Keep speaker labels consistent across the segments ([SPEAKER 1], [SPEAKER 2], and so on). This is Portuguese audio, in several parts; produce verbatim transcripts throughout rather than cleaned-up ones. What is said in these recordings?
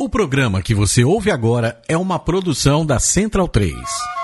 [SPEAKER 1] O programa que você ouve agora é uma produção da Central três.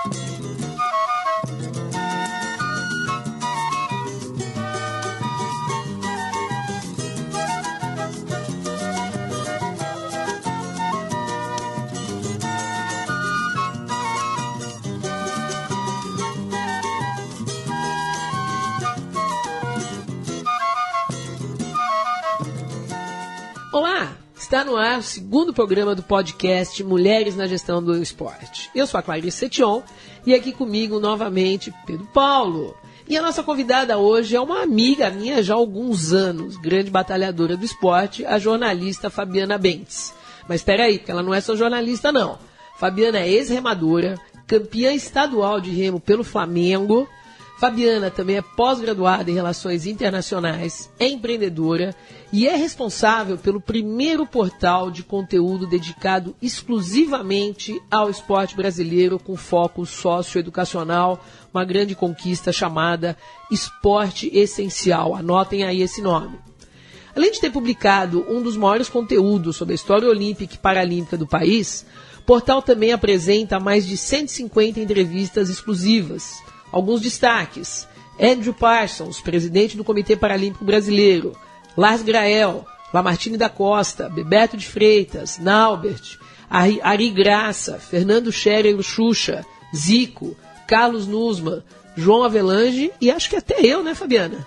[SPEAKER 2] Olá! Está no ar o segundo programa do podcast Mulheres na Gestão do Esporte. Eu sou a Clarice Setion e aqui comigo novamente Pedro Paulo. E a nossa convidada hoje é uma amiga minha já há alguns anos, grande batalhadora do esporte, a jornalista Fabiana Bentes. Mas espera aí, porque ela não é só jornalista não. Fabiana é ex-remadora, campeã estadual de remo pelo Flamengo. Fabiana também é pós-graduada em Relações Internacionais, é empreendedora e é responsável pelo primeiro portal de conteúdo dedicado exclusivamente ao esporte brasileiro com foco socioeducacional, uma grande conquista chamada Esporte Essencial. Anotem aí esse nome. Além de ter publicado um dos maiores conteúdos sobre a história olímpica e paralímpica do país, o portal também apresenta mais de cento e cinquenta entrevistas exclusivas. Alguns destaques: Andrew Parsons, presidente do Comitê Paralímpico Brasileiro, Lars Grael, Lamartine da Costa, Bebeto de Freitas, Naubert, Ari, Ari Graça, Fernando Scherer Xuxa, Zico, Carlos Nussmann, João Avelange e acho que até eu, né, Fabiana?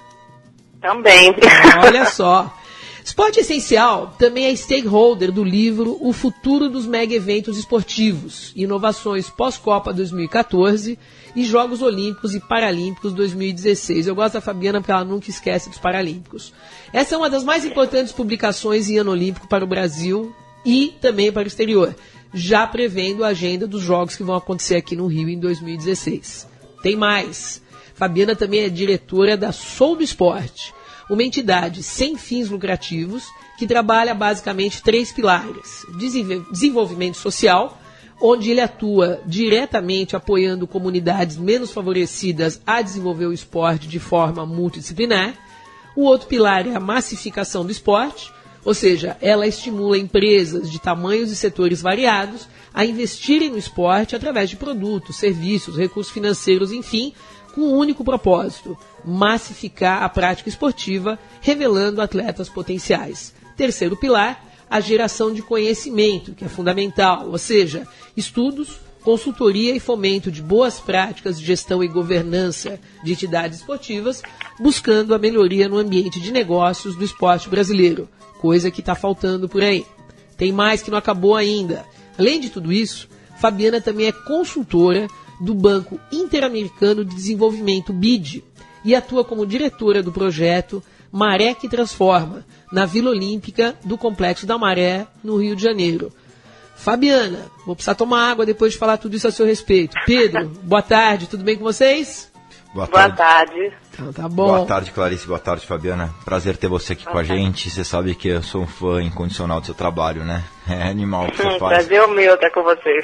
[SPEAKER 3] Também.
[SPEAKER 2] Olha só. Esporte Essencial também é stakeholder do livro O Futuro dos Mega Eventos Esportivos, Inovações Pós-Copa dois mil e quatorze e Jogos Olímpicos e Paralímpicos dois mil e dezesseis. Eu gosto da Fabiana porque ela nunca esquece dos Paralímpicos. Essa é uma das mais importantes publicações em ano olímpico para o Brasil e também para o exterior, já prevendo a agenda dos jogos que vão acontecer aqui no Rio em dois mil e dezesseis. Tem mais. Fabiana também é diretora da Sou do Esporte, uma entidade sem fins lucrativos que trabalha basicamente três pilares: desenvolvimento social, onde ele atua diretamente apoiando comunidades menos favorecidas a desenvolver o esporte de forma multidisciplinar. O outro pilar é a massificação do esporte, ou seja, ela estimula empresas de tamanhos e setores variados a investirem no esporte através de produtos, serviços, recursos financeiros, enfim, com um único propósito: massificar a prática esportiva, revelando atletas potenciais. Terceiro pilar, a geração de conhecimento, que é fundamental, ou seja, estudos, consultoria e fomento de boas práticas de gestão e governança de entidades esportivas, buscando a melhoria no ambiente de negócios do esporte brasileiro, coisa que está faltando por aí. Tem mais que não acabou ainda. Além de tudo isso, Fabiana também é consultora do Banco Interamericano de Desenvolvimento, B I D, e atua como diretora do projeto Maré que Transforma, na Vila Olímpica do Complexo da Maré, no Rio de Janeiro. Fabiana, vou precisar tomar água depois de falar tudo isso a seu respeito. Pedro, boa tarde, tudo bem com vocês?
[SPEAKER 3] Boa tarde. Boa tarde.
[SPEAKER 2] Então, tá bom.
[SPEAKER 4] Boa tarde, Clarice, boa tarde, Fabiana. Prazer ter você aqui boa com a tarde. gente. Você sabe que eu sou um fã incondicional do seu trabalho, né? É animal o que você
[SPEAKER 3] hum,
[SPEAKER 4] faz.
[SPEAKER 3] Prazer é o meu estar com vocês.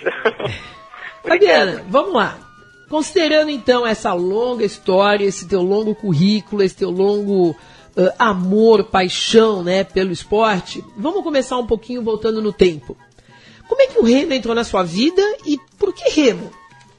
[SPEAKER 2] Fabiana, vamos lá. Considerando então essa longa história, esse teu longo currículo, esse teu longo uh, amor, paixão, né, pelo esporte, vamos começar um pouquinho voltando no tempo. Como é que o remo entrou na sua vida e por que remo?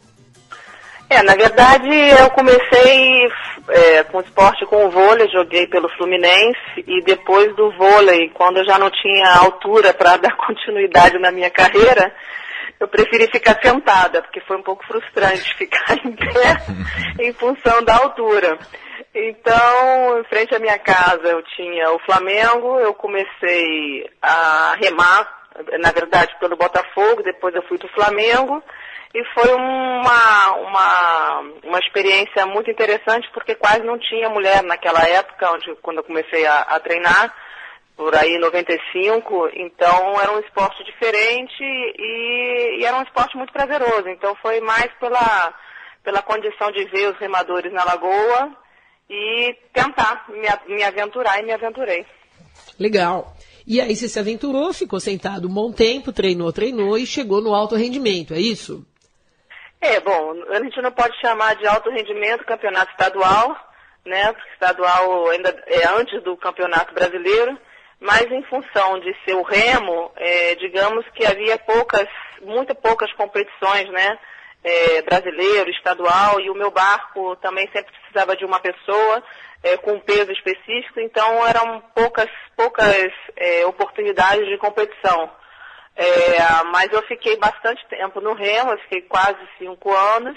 [SPEAKER 3] É, na verdade eu comecei é, com esporte com o vôlei, joguei pelo Fluminense e depois do vôlei, quando eu já não tinha altura para dar continuidade na minha carreira, eu preferi ficar sentada, porque foi um pouco frustrante ficar em pé em função da altura. Então, em frente à minha casa eu tinha o Flamengo, eu comecei a remar, na verdade pelo Botafogo, depois eu fui do Flamengo, e foi uma, uma, uma experiência muito interessante, porque quase não tinha mulher naquela época, onde, quando eu comecei a, a treinar, por aí em noventa e cinco, então era um esporte diferente e, e era um esporte muito prazeroso. Então foi mais pela, pela condição de ver os remadores na lagoa e tentar me, me aventurar, e me aventurei.
[SPEAKER 2] Legal. E aí você se aventurou, ficou sentado um bom tempo, treinou, treinou e chegou no alto rendimento, é isso?
[SPEAKER 3] É, bom, a gente não pode chamar de alto rendimento campeonato estadual, né? Porque estadual ainda é antes do campeonato brasileiro, mas em função de ser o remo, é, digamos que havia poucas, muito poucas competições, né? É, brasileiro, estadual, e o meu barco também sempre precisava de uma pessoa é, com um peso específico, então eram poucas, poucas é, oportunidades de competição. É, mas eu fiquei bastante tempo no remo, eu fiquei quase cinco anos,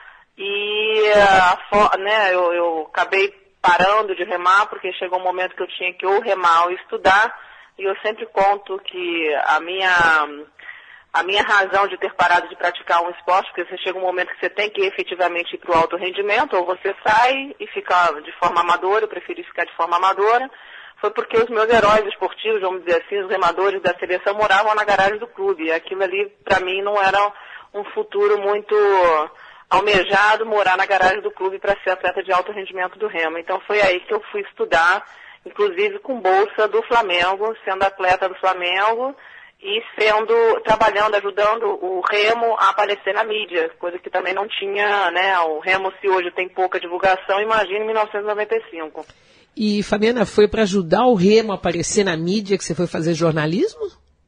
[SPEAKER 3] e a, né, eu, eu acabei parando de remar, porque chegou um momento que eu tinha que ou remar ou estudar, e eu sempre conto que a minha... A minha razão de ter parado de praticar um esporte, porque você chega um momento que você tem que efetivamente ir para o alto rendimento, ou você sai e fica de forma amadora, eu preferi ficar de forma amadora, foi porque os meus heróis esportivos, vamos dizer assim, os remadores da seleção, moravam na garagem do clube. E aquilo ali, para mim, não era um futuro muito almejado, morar na garagem do clube para ser atleta de alto rendimento do remo. Então foi aí que eu fui estudar, inclusive com bolsa do Flamengo, sendo atleta do Flamengo, e sendo, trabalhando, ajudando o remo a aparecer na mídia, coisa que também não tinha, né? O remo, se hoje tem pouca divulgação, imagina em mil novecentos e noventa e cinco.
[SPEAKER 2] E, Fabiana, foi para ajudar o remo a aparecer na mídia que você foi fazer jornalismo?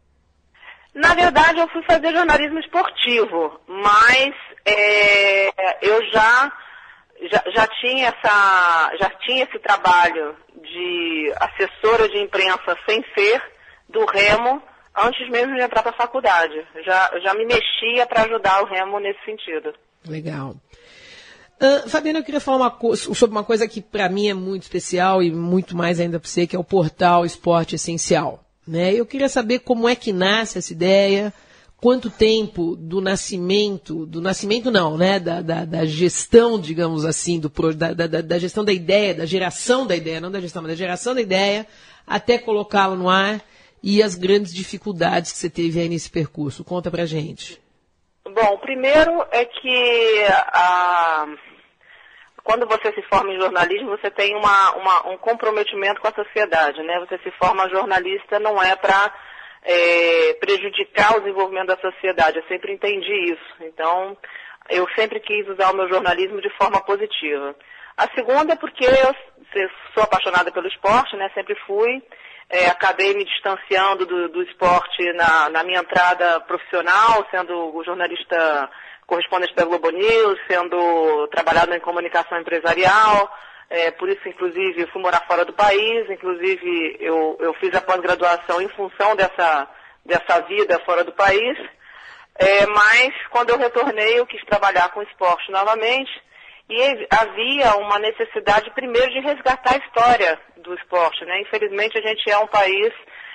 [SPEAKER 3] Na verdade, eu fui fazer jornalismo esportivo, mas é, eu já, já, já, tinha essa, já tinha esse trabalho de assessora de imprensa sem ser do remo, antes mesmo de entrar para a faculdade. Já, já me mexia para ajudar o remo nesse sentido.
[SPEAKER 2] Legal. Uh, Fabiana, eu queria falar uma co- sobre uma coisa que para mim é muito especial e muito mais ainda para você, que é o portal Esporte Essencial. Né? Eu queria saber como é que nasce essa ideia, quanto tempo do nascimento, do nascimento não, né? Da, da, da gestão, digamos assim, do, da, da, da gestão da ideia, da geração da ideia, não da gestão, mas da geração da ideia, até colocá-la no ar, e as grandes dificuldades que você teve aí nesse percurso. Conta pra gente.
[SPEAKER 3] Bom, o primeiro é que a, quando você se forma em jornalismo, você tem uma, uma, um comprometimento com a sociedade, né? Você se forma jornalista não é para é, prejudicar o desenvolvimento da sociedade. Eu sempre entendi isso. Então, eu sempre quis usar o meu jornalismo de forma positiva. A segunda é porque eu sou apaixonada pelo esporte, né? Sempre fui. É, acabei me distanciando do, do esporte na, na minha entrada profissional, sendo jornalista correspondente da Globo News, sendo trabalhado em comunicação empresarial, é, por isso, inclusive, fui morar fora do país, inclusive eu, eu fiz a pós-graduação em função dessa, dessa vida fora do país, é, mas quando eu retornei eu quis trabalhar com esporte novamente, e havia uma necessidade, primeiro, de resgatar a história do esporte, né? Infelizmente, a gente é um país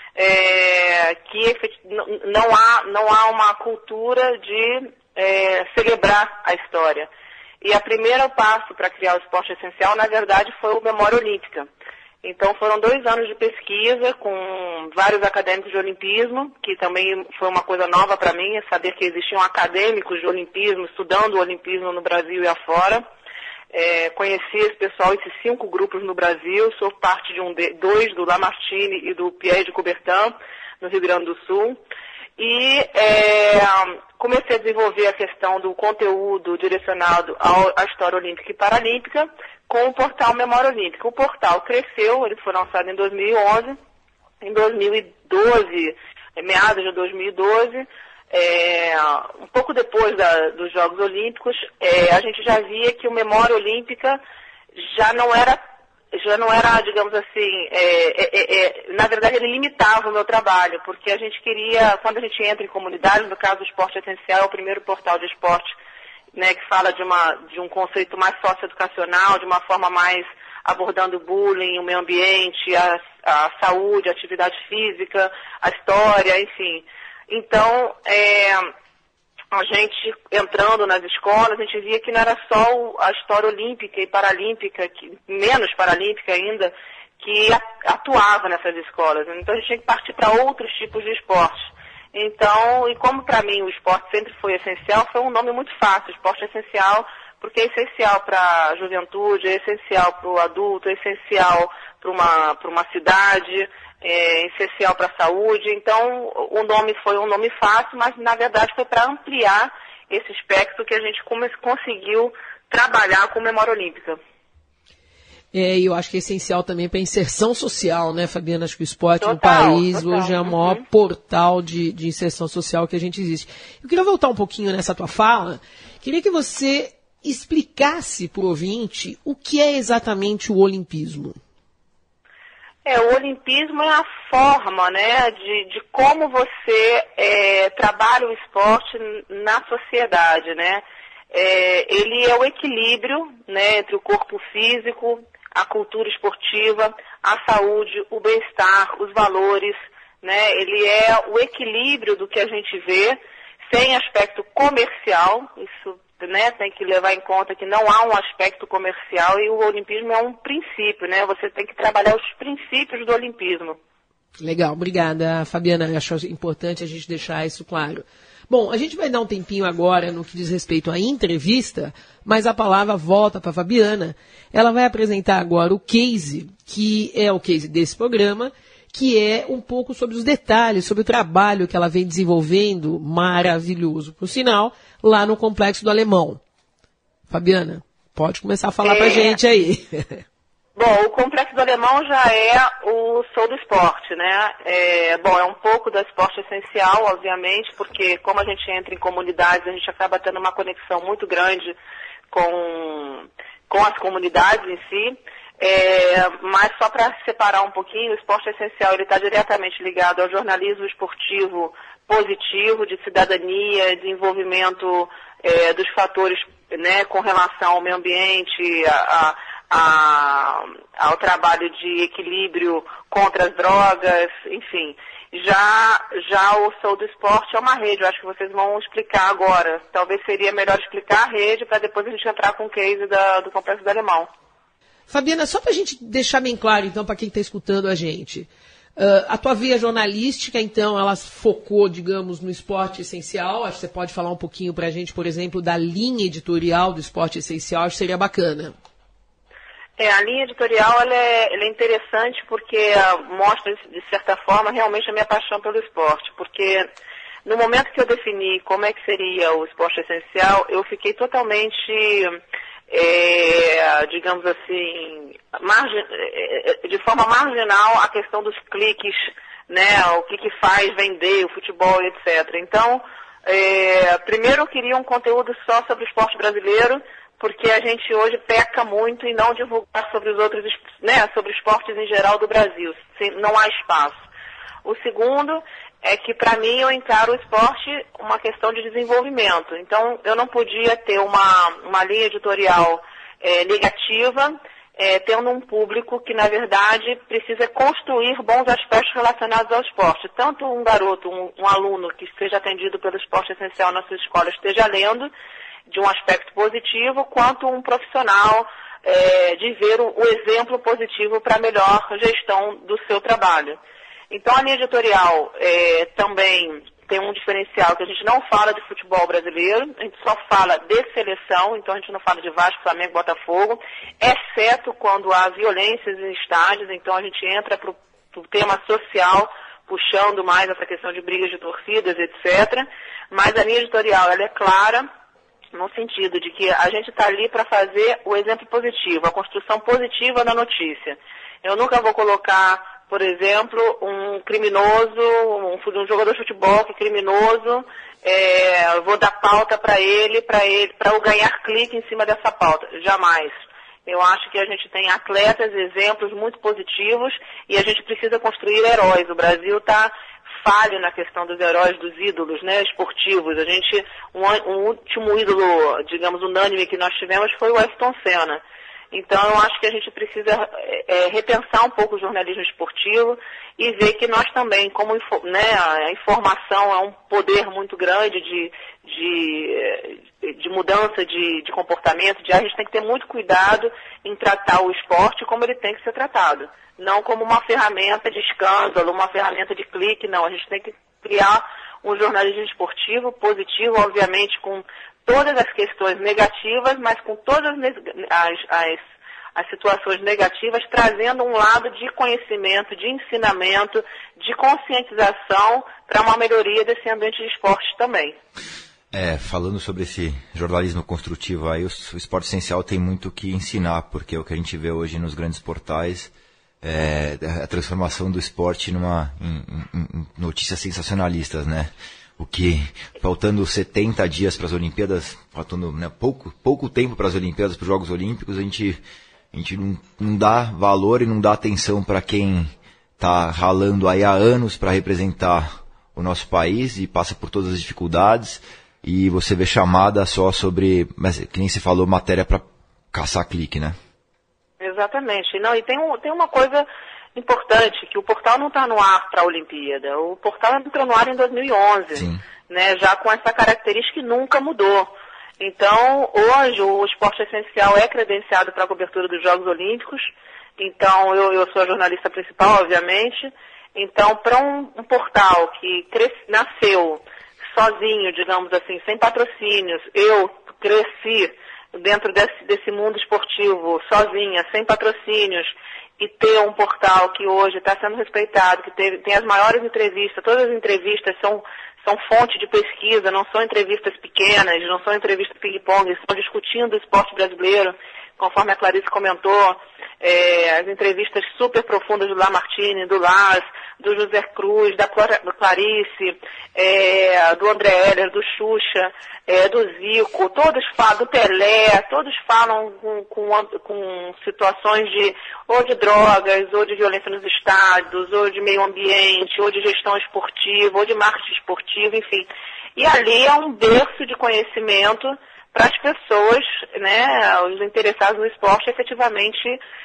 [SPEAKER 3] é, que não há, não há uma cultura de é, celebrar a história. E o primeiro passo para criar o esporte essencial, na verdade, foi o Memória Olímpica. Então, foram dois anos de pesquisa com vários acadêmicos de olimpismo, que também foi uma coisa nova para mim, saber que existiam acadêmicos de olimpismo, estudando o olimpismo no Brasil e afora. É, conheci esse pessoal, esses cinco grupos no Brasil, sou parte de um de, dois, do Lamartine e do Pierre de Coubertin, no Rio Grande do Sul. E é, comecei a desenvolver a questão do conteúdo direcionado ao, à história olímpica e paralímpica com o portal Memória Olímpica. O portal cresceu, ele foi lançado em dois mil e onze, em dois mil e doze, meados de dois mil e doze, É, um pouco depois da, dos Jogos Olímpicos, é, a gente já via que o Memória Olímpica já não era, já não era, digamos assim, é, é, é, na verdade ele limitava o meu trabalho, porque a gente queria, quando a gente entra em comunidades, no caso do Esporte Essencial, é o primeiro portal de esporte, né, que fala de, uma, de um conceito mais socioeducacional, de uma forma mais abordando o bullying, o meio ambiente, a, a saúde, a atividade física, a história, enfim. Então, é, a gente entrando nas escolas, a gente via que não era só a história olímpica e paralímpica, que, menos paralímpica ainda, que atuava nessas escolas. Então, a gente tinha que partir para outros tipos de esporte. Então, e como para mim o esporte sempre foi essencial, foi um nome muito fácil, esporte essencial, porque é essencial para a juventude, é essencial para o adulto, é essencial para uma, para uma cidade, é essencial para a saúde. Então, o nome foi um nome fácil, mas na verdade foi para ampliar esse espectro que a gente conseguiu trabalhar com Memória Olímpica.
[SPEAKER 2] É, e eu acho que é essencial também para a inserção social, né, Fabiana? Acho que o esporte
[SPEAKER 3] total,
[SPEAKER 2] no país
[SPEAKER 3] total.
[SPEAKER 2] hoje é o maior
[SPEAKER 3] uhum.
[SPEAKER 2] portal de, de inserção social que a gente existe. Eu queria voltar um pouquinho nessa tua fala. Queria que você explicasse para o ouvinte o que é exatamente o olimpismo.
[SPEAKER 3] É, o olimpismo é a forma, né, de, de como você é, trabalha o esporte na sociedade, né? É, ele é o equilíbrio, né, entre o corpo físico, a cultura esportiva, a saúde, o bem-estar, os valores, né? Ele é o equilíbrio do que a gente vê, sem aspecto comercial, isso, né, tem que levar em conta que não há um aspecto comercial e o olimpismo é um princípio, né? Você tem que trabalhar os princípios do olimpismo.
[SPEAKER 2] Legal, obrigada, Fabiana. Acho importante a gente deixar isso claro. Bom, a gente vai dar um tempinho agora no que diz respeito à entrevista, mas a palavra volta para a Fabiana. Ela vai apresentar agora o case, que é o case desse programa, que é um pouco sobre os detalhes, sobre o trabalho que ela vem desenvolvendo, maravilhoso, por sinal, lá no Complexo do Alemão. Fabiana, pode começar a falar é... para a gente aí.
[SPEAKER 3] Bom, o Complexo do Alemão já é o Sou do Esporte, né? É, bom, é um pouco do esporte essencial, obviamente, porque como a gente entra em comunidades, a gente acaba tendo uma conexão muito grande com, com as comunidades em si. É, mas só para separar um pouquinho, o esporte essencial ele está diretamente ligado ao jornalismo esportivo positivo, de cidadania, desenvolvimento é, dos fatores, né, com relação ao meio ambiente, a, a A, ao trabalho de equilíbrio contra as drogas, enfim. Já, já o Sou do Esporte é uma rede, eu acho que vocês vão explicar agora. Talvez seria melhor explicar a rede para depois a gente entrar com o case da, do Complexo do Alemão.
[SPEAKER 2] Fabiana, só para a gente deixar bem claro, então, para quem está escutando a gente. Uh, a tua via jornalística, então, ela focou, digamos, no esporte essencial. Acho que você pode falar um pouquinho para a gente, por exemplo, da linha editorial do esporte essencial, acho que seria bacana.
[SPEAKER 3] É, a linha editorial ela é, ela é interessante porque uh, mostra, de certa forma, realmente a minha paixão pelo esporte. Porque no momento que eu defini como é que seria o esporte essencial, eu fiquei totalmente, é, digamos assim, margin, de forma marginal a questão dos cliques, né, o que, que faz vender o futebol, etcétera. Então, é, primeiro eu queria um conteúdo só sobre o esporte brasileiro, porque a gente hoje peca muito em não divulgar sobre os outros, né, sobre esportes em geral do Brasil. Não há espaço. O segundo é que, para mim, eu encaro o esporte uma questão de desenvolvimento. Então, eu não podia ter uma, uma linha editorial é, negativa, é, tendo um público que, na verdade, precisa construir bons aspectos relacionados ao esporte. Tanto um garoto, um, um aluno que seja atendido pelo esporte essencial na sua escola esteja lendo, de um aspecto positivo, quanto um profissional é, de ver o, o exemplo positivo para a melhor gestão do seu trabalho. Então, a linha editorial é, também tem um diferencial que a gente não fala de futebol brasileiro, a gente só fala de seleção, então a gente não fala de Vasco, Flamengo, Botafogo, exceto quando há violências em estádios, então a gente entra para o tema social, puxando mais essa questão de brigas de torcidas, etcétera. Mas a linha editorial ela é clara, no sentido de que a gente está ali para fazer o exemplo positivo, a construção positiva da notícia. Eu nunca vou colocar, por exemplo, um criminoso, um, um jogador de futebol que é criminoso, é, vou dar pauta para ele, para ele, para eu ganhar clique em cima dessa pauta. Jamais. Eu acho que a gente tem atletas, exemplos muito positivos e a gente precisa construir heróis. O Brasil está falho na questão dos heróis, dos ídolos, né, esportivos. A gente, um, um último ídolo, digamos, unânime que nós tivemos foi o Ayrton Senna. Então, eu acho que a gente precisa é, repensar um pouco o jornalismo esportivo e ver que nós também, como né, a informação é um poder muito grande de, de, de mudança de, de comportamento, de, a gente tem que ter muito cuidado em tratar o esporte como ele tem que ser tratado. Não como uma ferramenta de escândalo, uma ferramenta de clique, não. A gente tem que criar um jornalismo esportivo positivo, obviamente, com todas as questões negativas, mas com todas as, as, as situações negativas, trazendo um lado de conhecimento, de ensinamento, de conscientização para uma melhoria desse ambiente de esporte também.
[SPEAKER 4] É, falando sobre esse jornalismo construtivo aí, o, o Esporte Essencial tem muito que ensinar, porque o que a gente vê hoje nos grandes portais é a transformação do esporte numa, em, em, em notícias sensacionalistas, né? O que, faltando setenta dias para as Olimpíadas, faltando, né, pouco, pouco tempo para as Olimpíadas, para os Jogos Olímpicos, a gente, a gente não, não dá valor e não dá atenção para quem está ralando aí há anos para representar o nosso país e passa por todas as dificuldades, e você vê chamada só sobre, mas, que nem se falou, matéria para caçar clique, né?
[SPEAKER 3] Exatamente. Não, e tem, um, tem uma coisa importante, que o portal não está no ar para a Olimpíada. O portal entrou no ar em dois mil e onze, né, já com essa característica que nunca mudou. Então, hoje, o Esporte Essencial é credenciado para a cobertura dos Jogos Olímpicos. Então, eu, eu sou a jornalista principal, obviamente. Então, para um, um portal que cresce, nasceu sozinho, digamos assim, sem patrocínios, eu cresci dentro desse, desse mundo esportivo sozinha, sem patrocínios, e ter um portal que hoje está sendo respeitado, que teve, tem as maiores entrevistas, todas as entrevistas são, são fonte de pesquisa, não são entrevistas pequenas, não são entrevistas ping-pong, estão discutindo o esporte brasileiro, conforme a Clarice comentou, é, as entrevistas super profundas do Lamartine, do Lars, do José Cruz, da Clarice, é, do André Heller, do Xuxa, é, do Zico, todos falam, do Pelé, todos falam com, com, com situações de, ou de drogas, ou de violência nos estádios, ou de meio ambiente, ou de gestão esportiva, ou de marketing esportivo, enfim. E ali é um berço de conhecimento para as pessoas, né, os interessados no esporte, efetivamente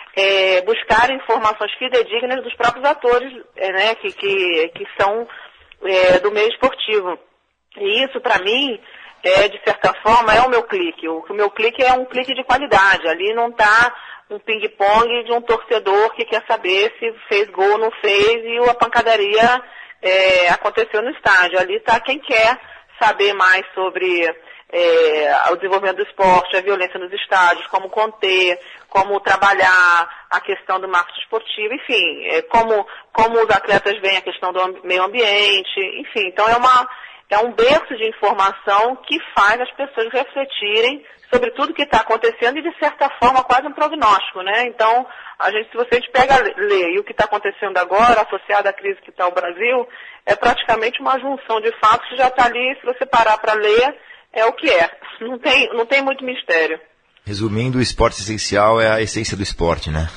[SPEAKER 3] é, buscarem informações fidedignas dos próprios atores, é, né, que, que, que são é, do meio esportivo. E isso, para mim, é, de certa forma, é o meu clique. O, o meu clique é um clique de qualidade. Ali não está um ping-pong de um torcedor que quer saber se fez gol ou não fez e a pancadaria é, aconteceu no estádio. Ali está quem quer saber mais sobre É, o desenvolvimento do esporte, a violência nos estádios, como conter, como trabalhar a questão do marketing esportivo, enfim, é, como, como os atletas veem a questão do meio ambiente, enfim, então é, uma, é um berço de informação que faz as pessoas refletirem sobre tudo que está acontecendo e, de certa forma, quase um prognóstico, né? Então, a gente, se você a gente pega, lê, e o que está acontecendo agora, associado à crise que está o Brasil, é praticamente uma junção de fatos que já está ali, se você parar para ler, é o que é. Não tem, não tem muito mistério.
[SPEAKER 4] Resumindo, o Esporte Essencial é a essência do esporte, né?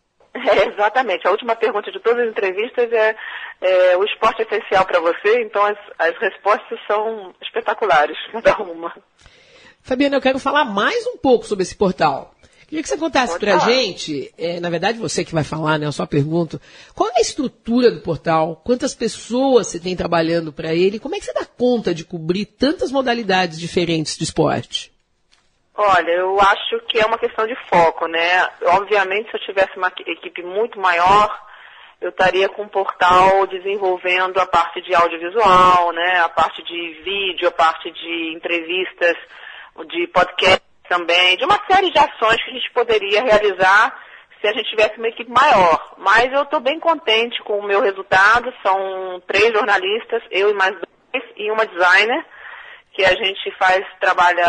[SPEAKER 3] É, exatamente. A última pergunta de todas as entrevistas é, é o esporte essencial para você, então as, as respostas são espetaculares, cada uma.
[SPEAKER 2] Fabiana, eu quero falar mais um pouco sobre esse portal. Queria que você contasse para a gente, é, na verdade você que vai falar, né, eu só pergunto, qual é a estrutura do portal, quantas pessoas você tem trabalhando para ele, como é que você dá conta de cobrir tantas modalidades diferentes de esporte?
[SPEAKER 3] Olha, eu acho que é uma questão de foco, né? Obviamente, se eu tivesse uma equipe muito maior, eu estaria com um portal desenvolvendo a parte de audiovisual, né, a parte de vídeo, a parte de entrevistas, de podcast, também, de uma série de ações que a gente poderia realizar se a gente tivesse uma equipe maior. Mas eu estou bem contente com o meu resultado, são três jornalistas, eu e mais dois, e uma designer, que a gente faz, trabalha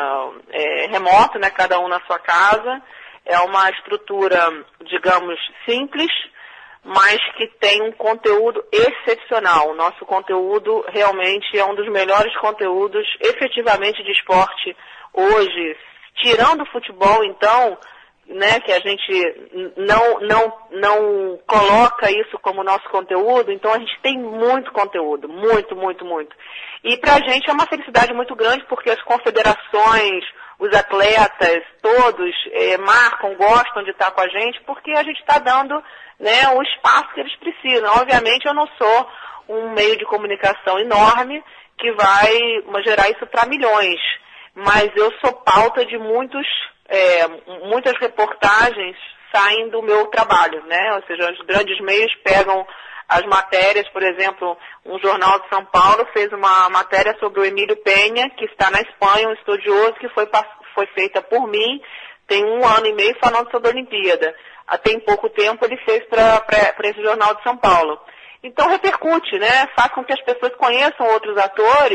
[SPEAKER 3] é, remoto, né, cada um na sua casa. É uma estrutura, digamos, simples, mas que tem um conteúdo excepcional. O nosso conteúdo realmente é um dos melhores conteúdos efetivamente de esporte hoje, tirando o futebol, então, né, que a gente não, não, não coloca isso como nosso conteúdo, então a gente tem muito conteúdo, muito, muito, muito. E pra gente é uma felicidade muito grande, porque as confederações, os atletas, todos é, marcam, gostam de estar com a gente, porque a gente está dando, né, o espaço que eles precisam. Obviamente eu não sou um meio de comunicação enorme que vai gerar isso para milhões, mas eu sou pauta de muitos, é, muitas reportagens saem do meu trabalho, né? Ou seja, os grandes meios pegam as matérias, por exemplo, um jornal de São Paulo fez uma matéria sobre o Emílio Penha, que está na Espanha, um estudioso que foi, foi feita por mim, tem um ano e meio falando sobre a Olimpíada. Até em pouco tempo ele fez para esse jornal de São Paulo. Então repercute, né? Faz com que as pessoas conheçam outros atores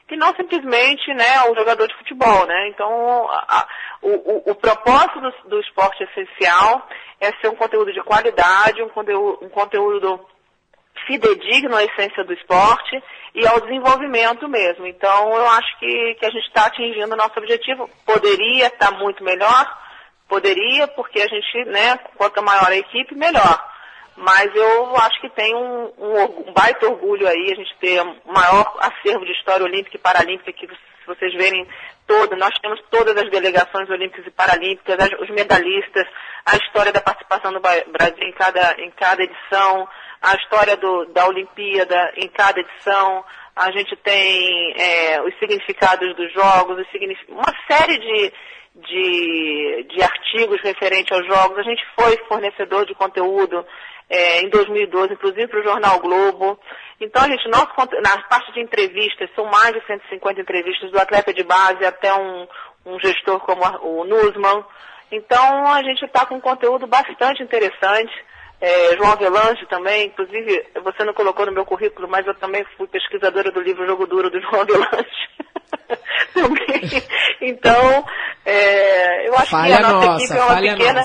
[SPEAKER 3] e não simplesmente, né, o jogador de futebol, né? Então, a, a, o, o, o propósito do, do esporte essencial é ser um conteúdo de qualidade, um conteúdo, um conteúdo fidedigno à essência do esporte e ao desenvolvimento mesmo. Então, eu acho que, que a gente está atingindo o nosso objetivo. Poderia estar muito melhor, poderia, porque a gente, né, quanto maior a equipe, melhor. Mas eu acho que tem um, um, um baita orgulho aí, a gente ter o maior acervo de história olímpica e paralímpica que, se vocês verem toda, nós temos todas as delegações olímpicas e paralímpicas, as, os medalhistas, a história da participação do Brasil em cada, em cada edição, a história do, da Olimpíada em cada edição, a gente tem é, os significados dos jogos, os signific... uma série de, de, de artigos referentes aos jogos. A gente foi fornecedor de conteúdo é, em dois mil e doze, inclusive para o Jornal Globo. Então, a gente, nosso, na parte de entrevistas, são mais de cento e cinquenta entrevistas, do atleta de base até um, um gestor como o Nussmann. Então, a gente está com um conteúdo bastante interessante. É, João Avelange também, inclusive, você não colocou no meu currículo, mas eu também fui pesquisadora do livro Jogo Duro do João Avelange. Também. Então, é, eu acho
[SPEAKER 2] falha
[SPEAKER 3] que a nossa,
[SPEAKER 2] nossa
[SPEAKER 3] equipe é uma pequena...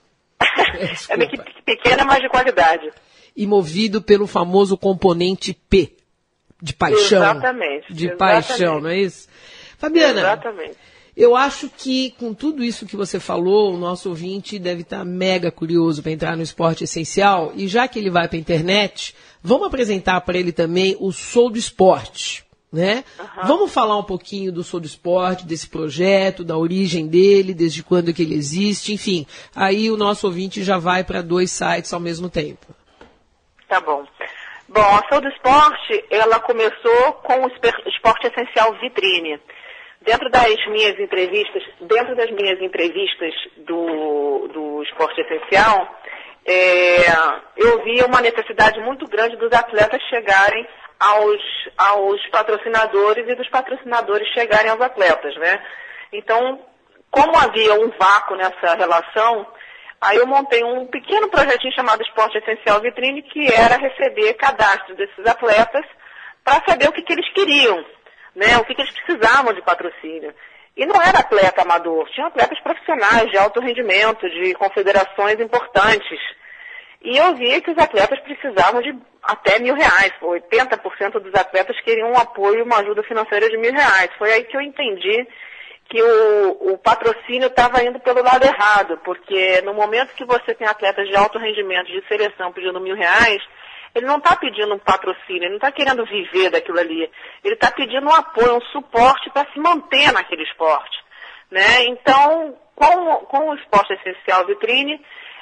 [SPEAKER 3] é uma equipe pequena, mas de qualidade.
[SPEAKER 2] E movido pelo famoso componente P, de paixão.
[SPEAKER 3] Exatamente.
[SPEAKER 2] De
[SPEAKER 3] exatamente.
[SPEAKER 2] paixão, não é isso? Fabiana,
[SPEAKER 3] exatamente.
[SPEAKER 2] Eu acho que com tudo isso que você falou, o nosso ouvinte deve estar mega curioso para entrar no Esporte Essencial. E já que ele vai para a internet, vamos apresentar para ele também o Sou do Esporte, né? Uhum. Vamos falar um pouquinho do Sou do Esporte, desse projeto, da origem dele, desde quando que ele existe, enfim. Aí o nosso ouvinte já vai para dois sites ao mesmo tempo.
[SPEAKER 3] Tá bom. Bom, a Sou do Esporte, ela começou com o Esporte Essencial Vitrine. Dentro das minhas entrevistas, dentro das minhas entrevistas do, do Esporte Essencial, é, eu via uma necessidade muito grande dos atletas chegarem aos, aos patrocinadores e dos patrocinadores chegarem aos atletas, né? Então, como havia um vácuo nessa relação, aí eu montei um pequeno projetinho chamado Esporte Essencial Vitrine, que era receber cadastro desses atletas para saber o que, que eles queriam. Né, o que, que eles precisavam de patrocínio. E não era atleta amador, tinha atletas profissionais de alto rendimento, de confederações importantes. E eu via que os atletas precisavam de até mil reais. oitenta por cento dos atletas queriam um apoio, uma ajuda financeira de mil reais. Foi aí que eu entendi que o, o patrocínio estava indo pelo lado errado, porque no momento que você tem atletas de alto rendimento, de seleção, pedindo mil reais, ele não está pedindo um patrocínio, ele não está querendo viver daquilo ali. Ele está pedindo um apoio, um suporte para se manter naquele esporte. Né? Então, com, com o Esporte Essencial Vitrine,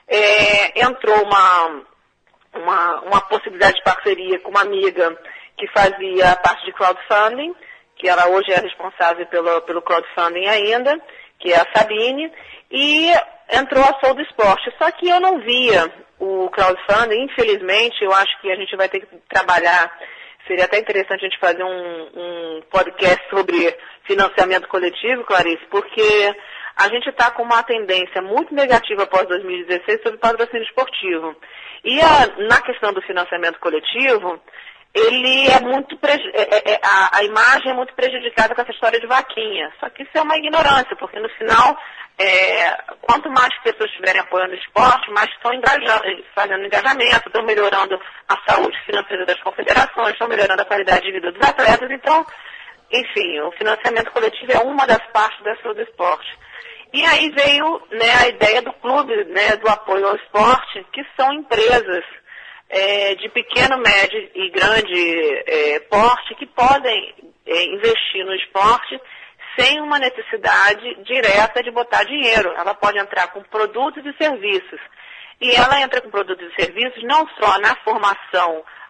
[SPEAKER 3] é, entrou uma, uma, uma possibilidade de parceria com uma amiga que fazia a parte de crowdfunding, que ela hoje é responsável pelo, pelo crowdfunding ainda, que é a Sabine, e entrou a Sou do Esporte. Só que eu não via o crowdfunding, infelizmente, eu acho que a gente vai ter que trabalhar, seria até interessante a gente fazer um, um podcast sobre financiamento coletivo, Clarice, porque a gente está com uma tendência muito negativa após dois mil e dezesseis sobre patrocínio esportivo. E a, na questão do financiamento coletivo, ele é muito preju- é, é, a, a imagem é muito prejudicada com essa história de vaquinha. Só que isso é uma ignorância, porque no final, é, quanto mais pessoas estiverem apoiando o esporte, mais estão engajando, fazendo engajamento, estão melhorando a saúde financeira das confederações, estão melhorando a qualidade de vida dos atletas. Então, enfim, o financiamento coletivo é uma das partes da saúde do esporte. E aí veio, né, a ideia do clube, né, do apoio ao esporte, que são empresas É, de pequeno, médio e grande é, porte que podem é, investir no esporte sem uma necessidade direta de botar dinheiro. Ela pode entrar com produtos e serviços. E ela entra com produtos e serviços não só na formação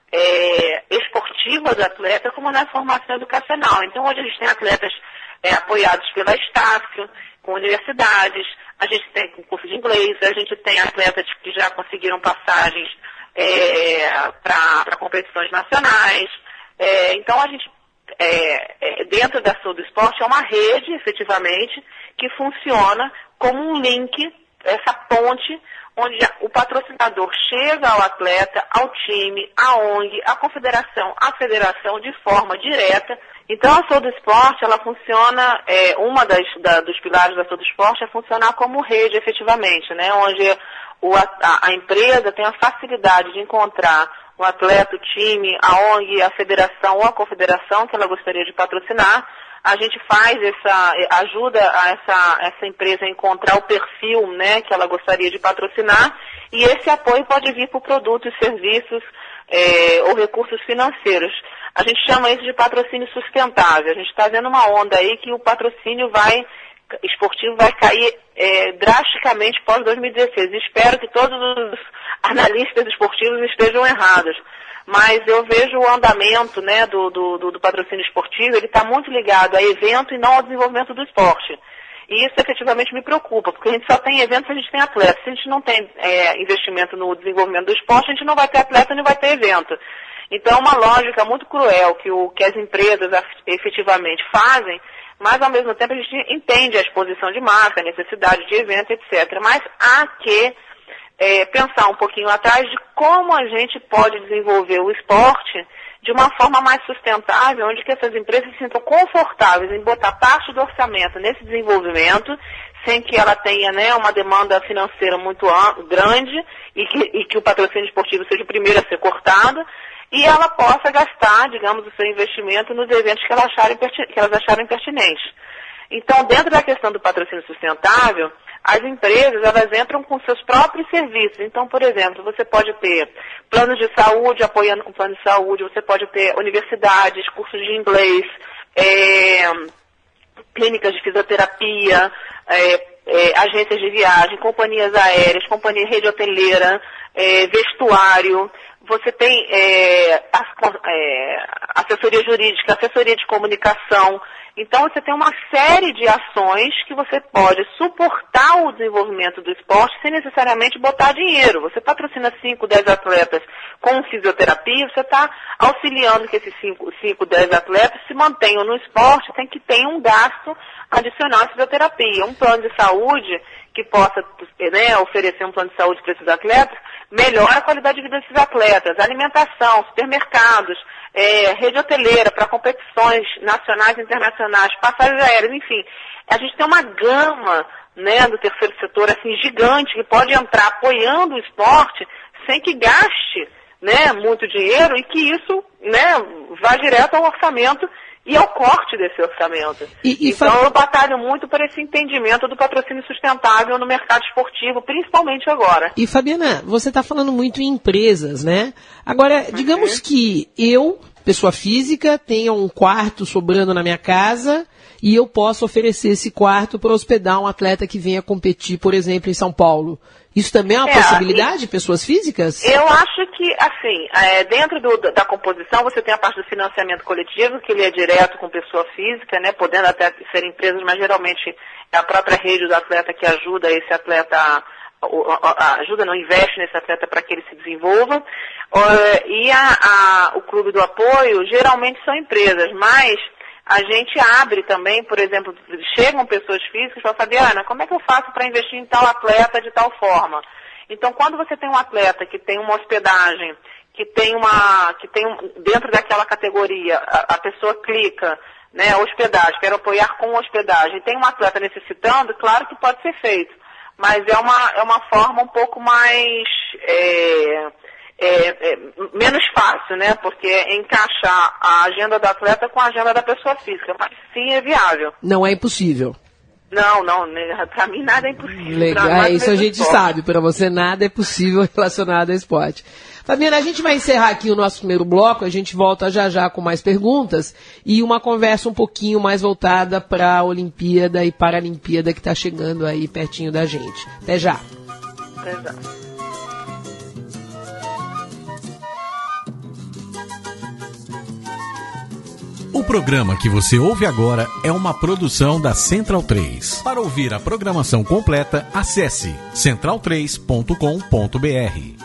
[SPEAKER 3] é, esportiva do atleta, como na formação educacional. Então, hoje a gente tem atletas é, apoiados pela Estácio, com universidades, a gente tem com curso de inglês, a gente tem atletas que já conseguiram passagens É, para competições nacionais. É, então, a gente, é, é, dentro da Sou do Esporte, é uma rede, efetivamente, que funciona como um link, essa ponte, onde o patrocinador chega ao atleta, ao time, à O N G, à confederação, à federação, de forma direta, Então, a Sou do Esporte, ela funciona, é, uma das, da, dos pilares da Sou do Esporte é funcionar como rede, efetivamente, né? Onde o, a, a empresa tem a facilidade de encontrar o atleta, o time, a O N G, a federação ou a confederação que ela gostaria de patrocinar. A gente faz essa, ajuda a essa, essa empresa a encontrar o perfil, né, que ela gostaria de patrocinar, e esse apoio pode vir por produtos, serviços é, ou recursos financeiros. A gente chama isso de patrocínio sustentável. A gente está vendo uma onda aí que o patrocínio vai, esportivo vai cair é, drasticamente pós dois mil e dezesseis. Espero que todos os analistas esportivos estejam errados. Mas eu vejo o andamento, né, do, do, do patrocínio esportivo, ele está muito ligado a evento e não ao desenvolvimento do esporte. E isso efetivamente me preocupa, porque a gente só tem eventos se a gente tem atletas. Se a gente não tem é, investimento no desenvolvimento do esporte, a gente não vai ter atleta nem vai ter evento. Então é uma lógica muito cruel que, o, que as empresas efetivamente fazem, mas ao mesmo tempo a gente entende a exposição de marca, a necessidade de evento, etcétera. Mas há que É, pensar um pouquinho atrás de como a gente pode desenvolver o esporte de uma forma mais sustentável, onde que essas empresas se sintam confortáveis em botar parte do orçamento nesse desenvolvimento, sem que ela tenha, né, uma demanda financeira muito grande e que, e que o patrocínio esportivo seja o primeiro a ser cortado, e ela possa gastar, digamos, o seu investimento nos eventos que elas acharem, que elas acharem pertinentes. Então, dentro da questão do patrocínio sustentável, as empresas, elas entram com seus próprios serviços. Então, por exemplo, você pode ter planos de saúde, apoiando com plano de saúde, você pode ter universidades, cursos de inglês, é, clínicas de fisioterapia, é, é, agências de viagem, companhias aéreas, companhia rede hoteleira, é, vestuário. Você tem é, é, assessoria jurídica, assessoria de comunicação. Então, você tem uma série de ações que você pode suportar o desenvolvimento do esporte sem necessariamente botar dinheiro. Você patrocina cinco, dez atletas com fisioterapia, você está auxiliando que esses cinco, dez atletas se mantenham no esporte, tem que ter um gasto adicional à fisioterapia. Um plano de saúde que possa, né, oferecer um plano de saúde para esses atletas, melhora a qualidade de vida desses atletas, alimentação, supermercados, é, rede hoteleira para competições nacionais e internacionais, passagens aéreas, enfim. A gente tem uma gama, né, do terceiro setor assim, gigante que pode entrar apoiando o esporte sem que gaste, né, muito dinheiro e que isso, né, vá direto ao orçamento e ao corte desse orçamento. E, e então fa... eu batalho muito por esse entendimento do patrocínio sustentável no mercado esportivo, principalmente agora.
[SPEAKER 2] E Fabiana, você está falando muito em empresas, né? Agora, uhum. digamos que eu, pessoa física, tenha um quarto sobrando na minha casa e eu posso oferecer esse quarto para hospedar um atleta que venha competir, por exemplo, em São Paulo. Isso também é uma é, possibilidade, e, pessoas físicas?
[SPEAKER 3] Eu acho que, assim, é, dentro do, da composição, você tem a parte do financiamento coletivo, que ele é direto com pessoa física, né, podendo até ser empresas, mas geralmente é a própria rede do atleta que ajuda esse atleta, a, a, ajuda, não investe nesse atleta para que ele se desenvolva. Uh, e a, a, o clube do apoio, geralmente são empresas, mas a gente abre também, por exemplo, chegam pessoas físicas e falam, Fabiana, como é que eu faço para investir em tal atleta de tal forma? Então, quando você tem um atleta que tem uma hospedagem, que tem uma, que tem um, dentro daquela categoria, a, a pessoa clica, né, hospedagem, quero apoiar com hospedagem, tem um atleta necessitando, claro que pode ser feito, mas é uma, é uma forma um pouco mais... É, É, é, menos fácil, né? Porque é encaixar a agenda do atleta com a agenda da pessoa física, mas sim é viável.
[SPEAKER 2] Não é impossível.
[SPEAKER 3] Não, não, pra mim nada é impossível.
[SPEAKER 2] Legal, é isso a gente esporte. sabe, pra você nada é possível relacionado ao esporte. Fabiana, a gente vai encerrar aqui o nosso primeiro bloco, a gente volta já já com mais perguntas e uma conversa um pouquinho mais voltada para a Olimpíada e Paralimpíada que está chegando aí pertinho da gente. Até já.
[SPEAKER 3] Até já.
[SPEAKER 1] O programa que você ouve agora é uma produção da Central três. Para ouvir a programação completa, acesse central três ponto com ponto b r.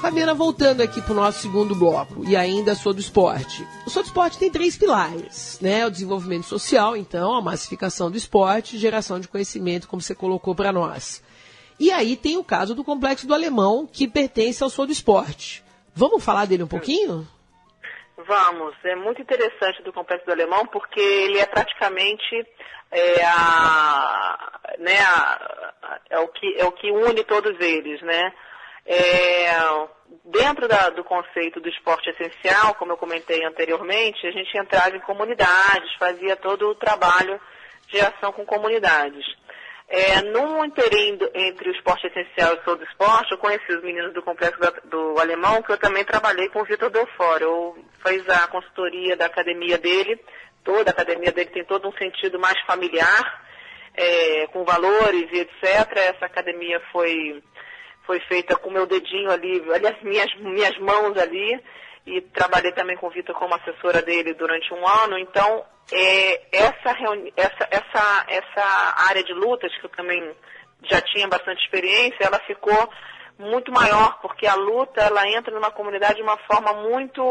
[SPEAKER 2] Fabiana, voltando aqui para o nosso segundo bloco, e ainda Sou do Esporte. O Sou do Esporte tem três pilares, né? O desenvolvimento social, então, a massificação do esporte, geração de conhecimento, como você colocou para nós. E aí tem o caso do Complexo do Alemão, que pertence ao Sou do Esporte. Vamos falar dele um pouquinho?
[SPEAKER 3] Vamos. É muito interessante do Complexo do Alemão, porque ele é praticamente é, a, né, a, é, o que, é o que une todos eles, né? É, dentro da, do conceito do esporte essencial, como eu comentei anteriormente, a gente entrava em comunidades, fazia todo o trabalho de ação com comunidades. É, num interim entre o esporte essencial e o Sou do Esporte, eu conheci os meninos do Complexo do Alemão, que eu também trabalhei com o Vitor Belfort. Eu fiz a consultoria da academia dele, toda a academia dele tem todo um sentido mais familiar, é, com valores e etcétera. Essa academia foi, foi feita com o meu dedinho ali, aliás, minhas, minhas mãos ali, e trabalhei também com o Vitor como assessora dele durante um ano. Então, é, essa, reuni- essa, essa, essa área de lutas, que eu também já tinha bastante experiência, ela ficou muito maior, porque a luta, ela entra numa comunidade de uma forma muito,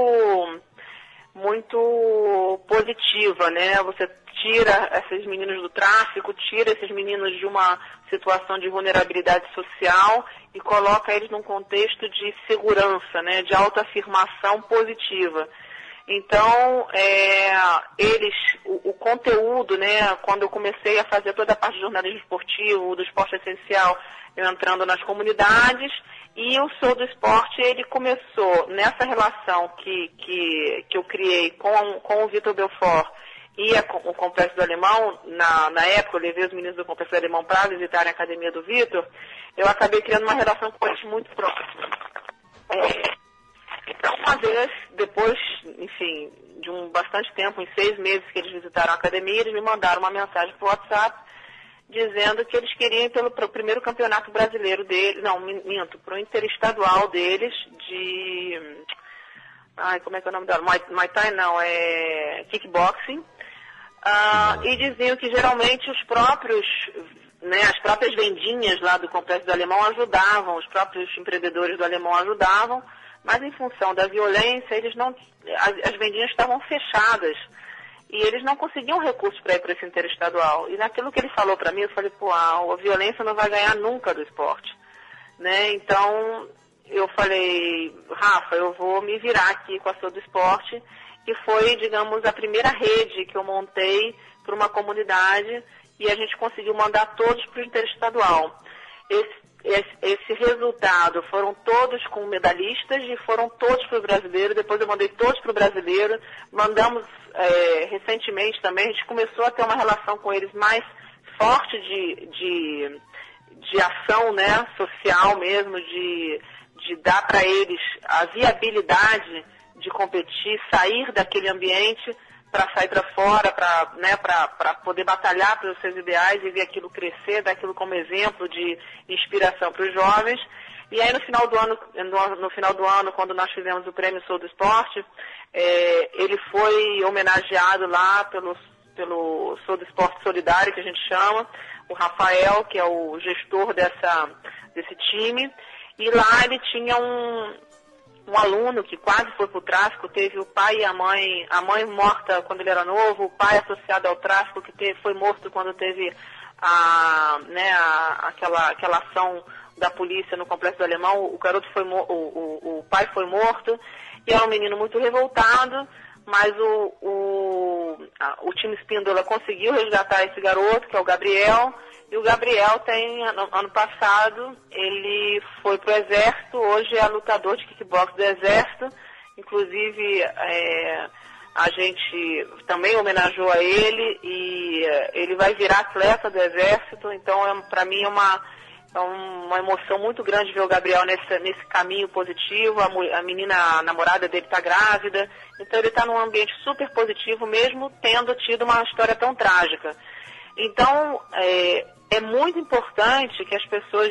[SPEAKER 3] muito positiva, né? Você tira esses meninos do tráfico, tira esses meninos de uma situação de vulnerabilidade social e coloca eles num contexto de segurança, né? De autoafirmação positiva. Então, é, eles, o, o conteúdo, né, quando eu comecei a fazer toda a parte do jornalismo esportivo, do esporte essencial, eu entrando nas comunidades, e o Sou do Esporte, ele começou nessa relação que, que, que eu criei com, com o Vitor Belfort e a, o Complexo do Alemão. Na, na época eu levei os meninos do Complexo do Alemão para visitarem a academia do Vitor, eu acabei criando uma relação com eles muito próxima. É, Então, uma vez, depois, enfim, de um bastante tempo, em seis meses que eles visitaram a academia, eles me mandaram uma mensagem por WhatsApp dizendo que eles queriam ir pelo pro primeiro campeonato brasileiro deles, não, minto, para o interestadual deles de, ai, como é que é o nome dela? Muay, Muay Thai não, é kickboxing, ah, e diziam que geralmente os próprios, né, as próprias vendinhas lá do Complexo do Alemão ajudavam, os próprios empreendedores do Alemão ajudavam, mas em função da violência, eles não, as, as vendinhas estavam fechadas e eles não conseguiam recursos para ir para esse interestadual. E naquilo que ele falou para mim, eu falei, pô, a, a violência não vai ganhar nunca do esporte, né? Então, eu falei, Rafa, eu vou me virar aqui com a Sou do Esporte, que foi, digamos, a primeira rede que eu montei para uma comunidade e a gente conseguiu mandar todos para o interestadual. Esse Esse, esse resultado foram todos com medalhistas e foram todos para o brasileiro. Depois eu mandei todos para o brasileiro. Mandamos é, recentemente também, a gente começou a ter uma relação com eles mais forte de, de, de ação, né, social mesmo, de, de dar para eles a viabilidade de competir, sair daquele ambiente para sair para fora, para, né, para poder batalhar pelos seus ideais e ver aquilo crescer, dar aquilo como exemplo de inspiração para os jovens. E aí no final do ano, no, no final do ano, quando nós fizemos o Prêmio Sou do Esporte, é, ele foi homenageado lá pelo, pelo Sou do Esporte Solidário, que a gente chama, o Rafael, que é o gestor dessa, desse time, e lá ele tinha um... um aluno que quase foi para o tráfico, teve o pai e a mãe, a mãe morta quando ele era novo, o pai associado ao tráfico que teve, foi morto quando teve a, né, a, aquela, aquela ação da polícia no Complexo do Alemão. O garoto foi, o, o, o pai foi morto e era um menino muito revoltado, mas o, o, a, o time Espíndola conseguiu resgatar esse garoto, que é o Gabriel. E o Gabriel tem, ano, ano passado, ele foi pro Exército, hoje é lutador de kickbox do Exército. Inclusive, é, a gente também homenageou a ele e é, ele vai virar atleta do Exército. Então, é, para mim, é uma, é uma emoção muito grande ver o Gabriel nesse, nesse caminho positivo. A, a menina, a namorada dele está grávida. Então, ele está num ambiente super positivo, mesmo tendo tido uma história tão trágica. Então, é, é muito importante que as pessoas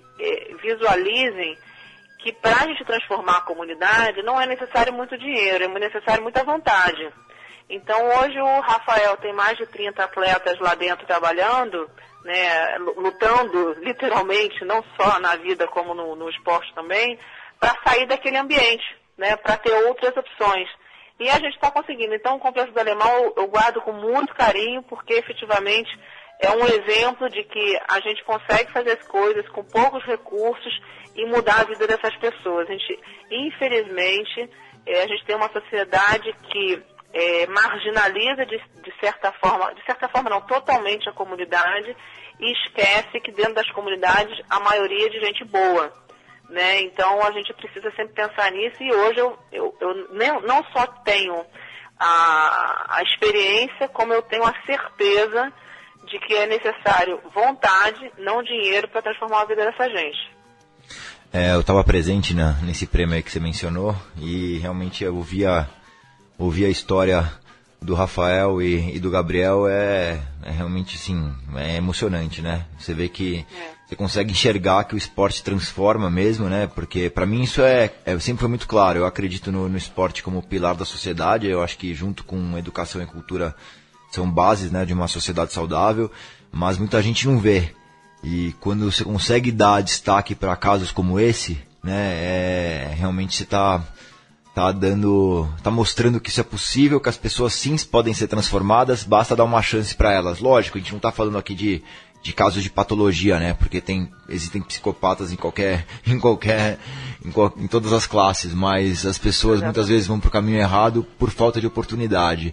[SPEAKER 3] visualizem que para a gente transformar a comunidade não é necessário muito dinheiro, é necessário muita vontade. Então hoje o Rafael tem mais de trinta atletas lá dentro trabalhando, né, lutando literalmente, não só na vida como no, no esporte também, para sair daquele ambiente, né, para ter outras opções. E a gente está conseguindo. Então, o Complexo do Alemão eu, eu guardo com muito carinho, porque efetivamente é um exemplo de que a gente consegue fazer as coisas com poucos recursos e mudar a vida dessas pessoas. A gente, infelizmente, é, a gente tem uma sociedade que é, marginaliza de, de certa forma, de certa forma não, totalmente a comunidade, e esquece que dentro das comunidades a maioria é de gente boa, né? Então a gente precisa sempre pensar nisso, e hoje eu, eu, eu nem, não só tenho a, a experiência, como eu tenho a certeza de que é necessário vontade, não dinheiro, para transformar a vida dessa gente.
[SPEAKER 4] É, eu estava presente na, nesse prêmio aí que você mencionou, e realmente eu ouvi a, ouvi a história do Rafael e, e do Gabriel, é, é realmente assim, é emocionante, né? Você vê que é. Você consegue enxergar que o esporte transforma mesmo, né? Porque para mim isso é, é sempre foi muito claro. Eu acredito no, no esporte como pilar da sociedade. Eu acho que junto com educação e cultura são bases, né, de uma sociedade saudável, mas muita gente não vê. E quando você consegue dar destaque para casos como esse, né, é, realmente você está tá dando, tá mostrando que isso é possível, que as pessoas sim podem ser transformadas, basta dar uma chance para elas. Lógico, a gente não está falando aqui de, de casos de patologia, né, porque tem, existem psicopatas em qualquer, em qualquer, em, qual, em todas as classes, mas as pessoas muitas vezes vão para o caminho errado por falta de oportunidade.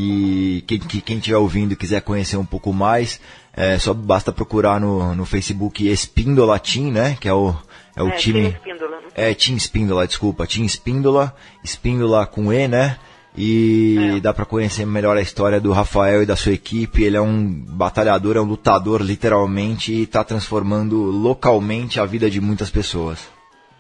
[SPEAKER 4] E quem, quem estiver ouvindo e quiser conhecer um pouco mais, é, só basta procurar no, no Facebook Espíndola Team, né? Que é o, é o
[SPEAKER 3] é,
[SPEAKER 4] time...
[SPEAKER 3] Team Espíndola.
[SPEAKER 4] É, Team Espíndola, desculpa. Team Espíndola, Espíndola com E, né? E é. Dá para conhecer melhor a história do Rafael e da sua equipe. Ele é um batalhador, é um lutador, literalmente, e está transformando localmente a vida de muitas pessoas.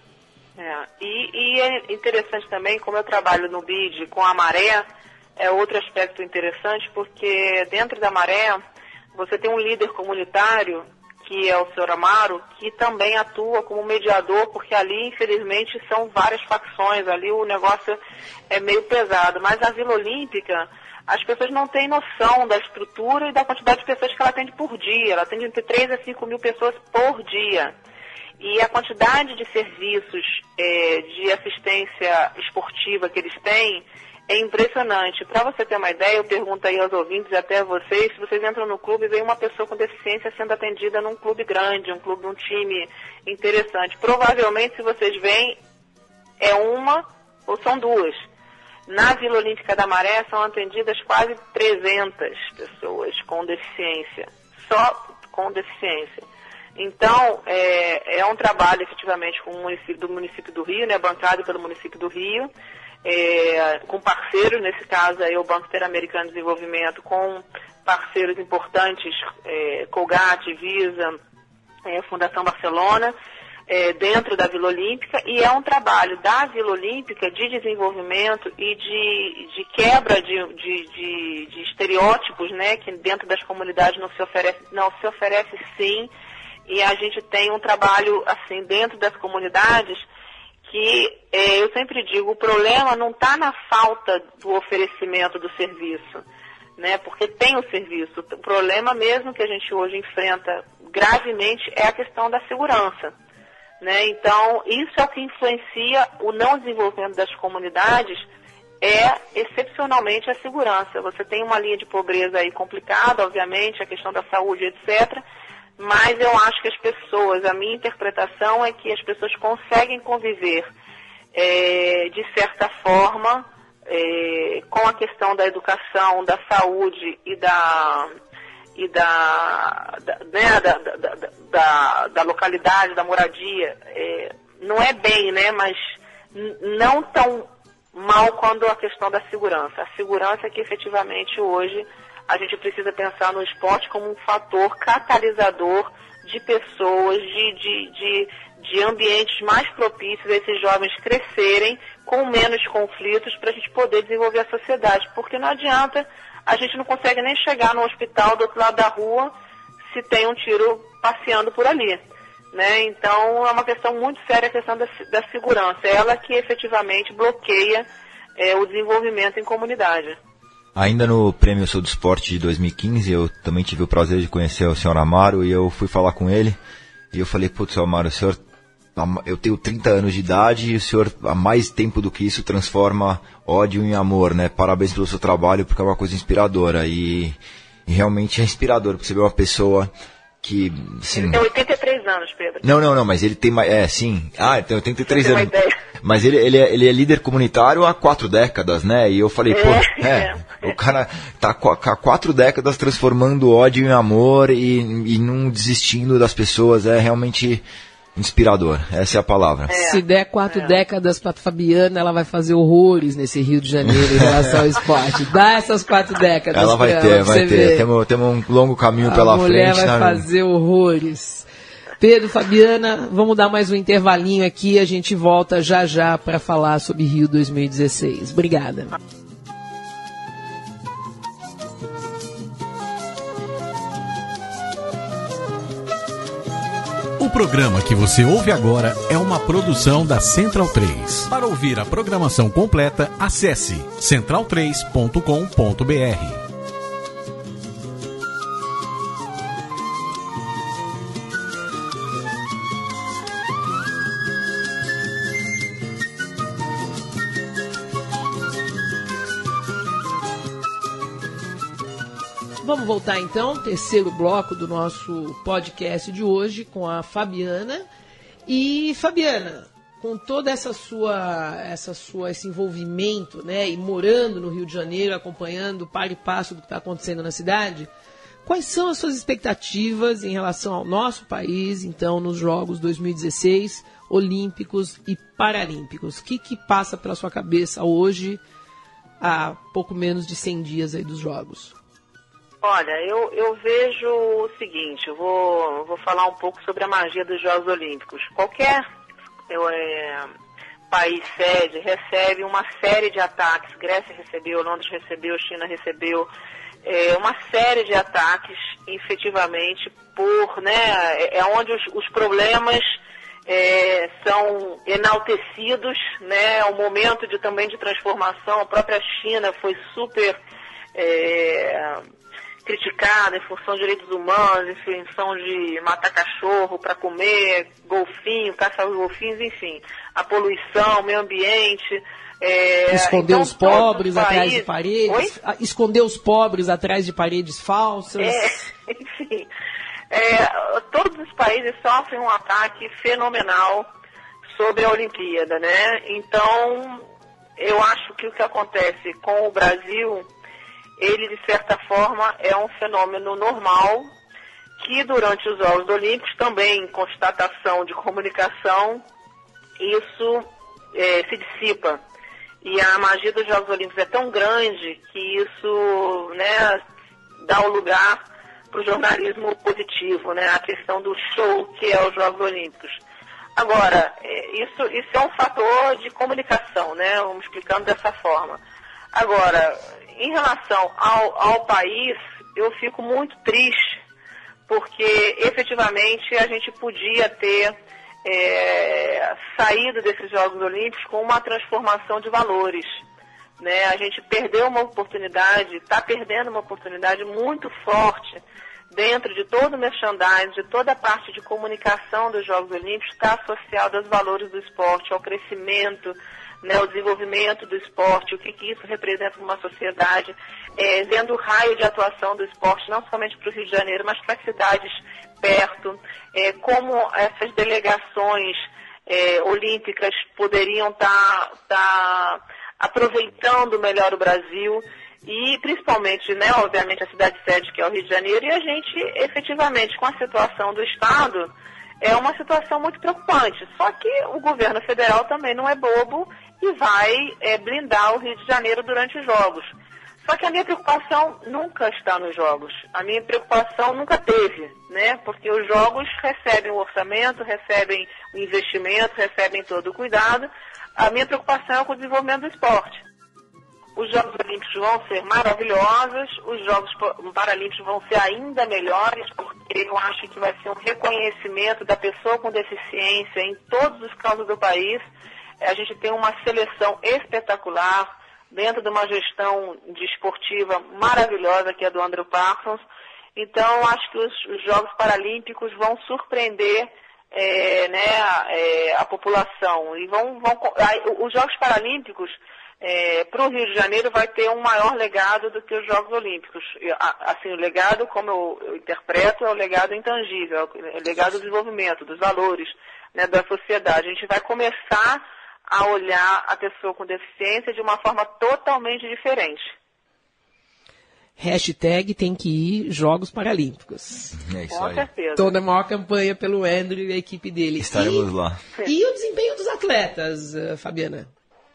[SPEAKER 3] É, e, e é interessante também, como eu trabalho no B I D com a Maré, é outro aspecto interessante, porque dentro da Maré você tem um líder comunitário, que é o senhor Amaro, que também atua como mediador, porque ali, infelizmente, são várias facções, ali o negócio é meio pesado. Mas a Vila Olímpica, as pessoas não têm noção da estrutura e da quantidade de pessoas que ela atende por dia. Ela atende entre três a cinco mil pessoas por dia. E a quantidade de serviços é, de assistência esportiva que eles têm é impressionante. Para você ter uma ideia, eu pergunto aí aos ouvintes e até a vocês, se vocês entram no clube e veem uma pessoa com deficiência sendo atendida num clube grande, um clube, um time interessante. Provavelmente, se vocês veem, é uma ou são duas. Na Vila Olímpica da Maré são atendidas quase trezentas pessoas com deficiência, só com deficiência. Então, é, é um trabalho efetivamente com o município, do município do Rio, né, bancado pelo município do Rio, É, com parceiros, nesse caso aí o Banco Interamericano de Desenvolvimento, com parceiros importantes, é, Colgate, Visa, é, Fundação Barcelona, é, dentro da Vila Olímpica, e é um trabalho da Vila Olímpica de desenvolvimento e de, de quebra de, de, de, de estereótipos, né, que dentro das comunidades não se oferece, não se oferece sim, e a gente tem um trabalho assim dentro das comunidades que é, eu sempre digo, o problema não está na falta do oferecimento do serviço, né? Porque tem o serviço. O problema mesmo que a gente hoje enfrenta gravemente é a questão da segurança, né? Então, isso é o que influencia o não desenvolvimento das comunidades, é excepcionalmente a segurança. Você tem uma linha de pobreza aí complicada, obviamente, a questão da saúde, etcétera, mas eu acho que as pessoas, a minha interpretação é que as pessoas conseguem conviver é, de certa forma é, com a questão da educação, da saúde e da, e da, da, né, da, da, da, da, da localidade, da moradia. É, não é bem, né, mas não tão mal quanto a questão da segurança. A segurança é que efetivamente hoje a gente precisa pensar no esporte como um fator catalisador de pessoas, de, de, de, de ambientes mais propícios a esses jovens crescerem com menos conflitos para a gente poder desenvolver a sociedade. Porque não adianta, a gente não consegue nem chegar no hospital do outro lado da rua se tem um tiro passeando por ali, né? Então é uma questão muito séria a questão da, da segurança. É ela que efetivamente bloqueia é, o desenvolvimento em comunidade.
[SPEAKER 4] Ainda no Prêmio Sou do Esporte de dois mil e quinze, eu também tive o prazer de conhecer o senhor Amaro, e eu fui falar com ele, e eu falei, putz, Amaro, o senhor eu tenho trinta anos de idade e o senhor, há mais tempo do que isso, transforma ódio em amor, né? Parabéns pelo seu trabalho, porque é uma coisa inspiradora. E, e realmente é inspirador, porque você vê uma pessoa que... Assim,
[SPEAKER 3] ele tem oitenta e três anos, Pedro.
[SPEAKER 4] Não, não, não, mas ele tem mais... É, sim. Ah, ele tem oitenta e três anos.
[SPEAKER 3] Uma ideia.
[SPEAKER 4] Mas ele, ele, é, ele é líder comunitário há quatro décadas, né? E eu falei,
[SPEAKER 3] é,
[SPEAKER 4] pô, é, é, o cara tá há quatro décadas transformando ódio em amor e, e não desistindo das pessoas. É realmente inspirador. Essa é a palavra.
[SPEAKER 2] É, Se der quatro é. décadas pra Fabiana, ela vai fazer horrores nesse Rio de Janeiro em relação ao esporte. Dá essas quatro décadas.
[SPEAKER 4] Ela vai ter, ela, vai ter. Temos, temos um longo caminho
[SPEAKER 2] a
[SPEAKER 4] pela frente.
[SPEAKER 2] A mulher vai na... fazer horrores. Pedro, Fabiana, vamos dar mais um intervalinho aqui, a gente volta já já para falar sobre Rio dois mil e dezesseis. Obrigada.
[SPEAKER 1] O programa que você ouve agora é uma produção da Central três. Para ouvir a programação completa, acesse central três ponto com ponto b r.
[SPEAKER 2] Vamos voltar então, terceiro bloco do nosso podcast de hoje com a Fabiana. E Fabiana, com toda essa sua, essa sua, esse envolvimento, né, e morando no Rio de Janeiro, acompanhando o par e passo do que está acontecendo na cidade, quais são as suas expectativas em relação ao nosso país, então, nos Jogos dois mil e dezesseis, Olímpicos e Paralímpicos? O que, que passa pela sua cabeça hoje, há pouco menos de cem dias aí dos Jogos?
[SPEAKER 3] Olha, eu, eu vejo o seguinte, eu vou, vou falar um pouco sobre a magia dos Jogos Olímpicos. Qualquer eu, é, país sede recebe uma série de ataques. Grécia recebeu, Londres recebeu, China recebeu, é, uma série de ataques, efetivamente, por, né, é onde os, os problemas é, são enaltecidos, né, é um momento de, também de transformação. A própria China foi super... É, criticada em função de direitos humanos, em função de matar cachorro para comer, golfinho, caçar os golfinhos, enfim, a poluição, o meio ambiente. É,
[SPEAKER 2] esconder
[SPEAKER 3] então,
[SPEAKER 2] os pobres
[SPEAKER 3] os
[SPEAKER 2] atrás
[SPEAKER 3] países...
[SPEAKER 2] de paredes,
[SPEAKER 3] Oi?
[SPEAKER 2] esconder os pobres atrás de paredes falsas.
[SPEAKER 3] É, enfim, é, todos os países sofrem um ataque fenomenal sobre a Olimpíada, né? Então, eu acho que o que acontece com o Brasil, ele, de certa forma, é um fenômeno normal, que durante os Jogos Olímpicos, também em constatação de comunicação, isso é, se dissipa. E a magia dos Jogos Olímpicos é tão grande que isso, né, dá o lugar para o jornalismo positivo, né, a questão do show que é os Jogos Olímpicos. Agora, é, isso, isso é um fator de comunicação, né, vamos explicando dessa forma. Agora, em relação ao, ao país, eu fico muito triste, porque efetivamente a gente podia ter é, saído desses Jogos Olímpicos com uma transformação de valores, né? A gente perdeu uma oportunidade, está perdendo uma oportunidade muito forte dentro de todo o merchandising, de toda a parte de comunicação dos Jogos Olímpicos, está associado aos valores do esporte, ao crescimento, né, o desenvolvimento do esporte, o que, que isso representa para uma sociedade, é, vendo o raio de atuação do esporte, não somente para o Rio de Janeiro, mas para as cidades perto, é, como essas delegações é, olímpicas poderiam estar tá, tá aproveitando melhor o Brasil, e principalmente, né, obviamente, a cidade sede, que é o Rio de Janeiro, e a gente, efetivamente, com a situação do Estado, é uma situação muito preocupante. Só que o governo federal também não é bobo e vai é, blindar o Rio de Janeiro durante os Jogos. Só que a minha preocupação nunca está nos Jogos. A minha preocupação nunca teve, né? Porque os Jogos recebem o orçamento, recebem o investimento, recebem todo o cuidado. A minha preocupação é com o desenvolvimento do esporte. Os Jogos Olímpicos vão ser maravilhosos, os Jogos Paralímpicos vão ser ainda melhores, porque eu acho que vai ser um reconhecimento da pessoa com deficiência em todos os campos do país. A gente tem uma seleção espetacular, dentro de uma gestão de esportiva maravilhosa, que é do Andrew Parsons. Então, acho que os, os Jogos Paralímpicos vão surpreender é, né, é, a população. E vão, vão, os Jogos Paralímpicos, é, para o Rio de Janeiro, vai ter um maior legado do que os Jogos Olímpicos. Assim, o legado, como eu, eu interpreto, é o legado intangível, é o legado do desenvolvimento, dos valores, né, da sociedade. A gente vai começar a olhar a pessoa com deficiência de uma forma totalmente diferente.
[SPEAKER 2] Hashtag tem que ir Jogos Paralímpicos.
[SPEAKER 4] É isso
[SPEAKER 2] Com
[SPEAKER 4] aí.
[SPEAKER 2] certeza. Toda a maior campanha pelo Andrew e a equipe dele.
[SPEAKER 4] Estaremos
[SPEAKER 2] e,
[SPEAKER 4] lá.
[SPEAKER 2] E o desempenho dos atletas, Fabiana?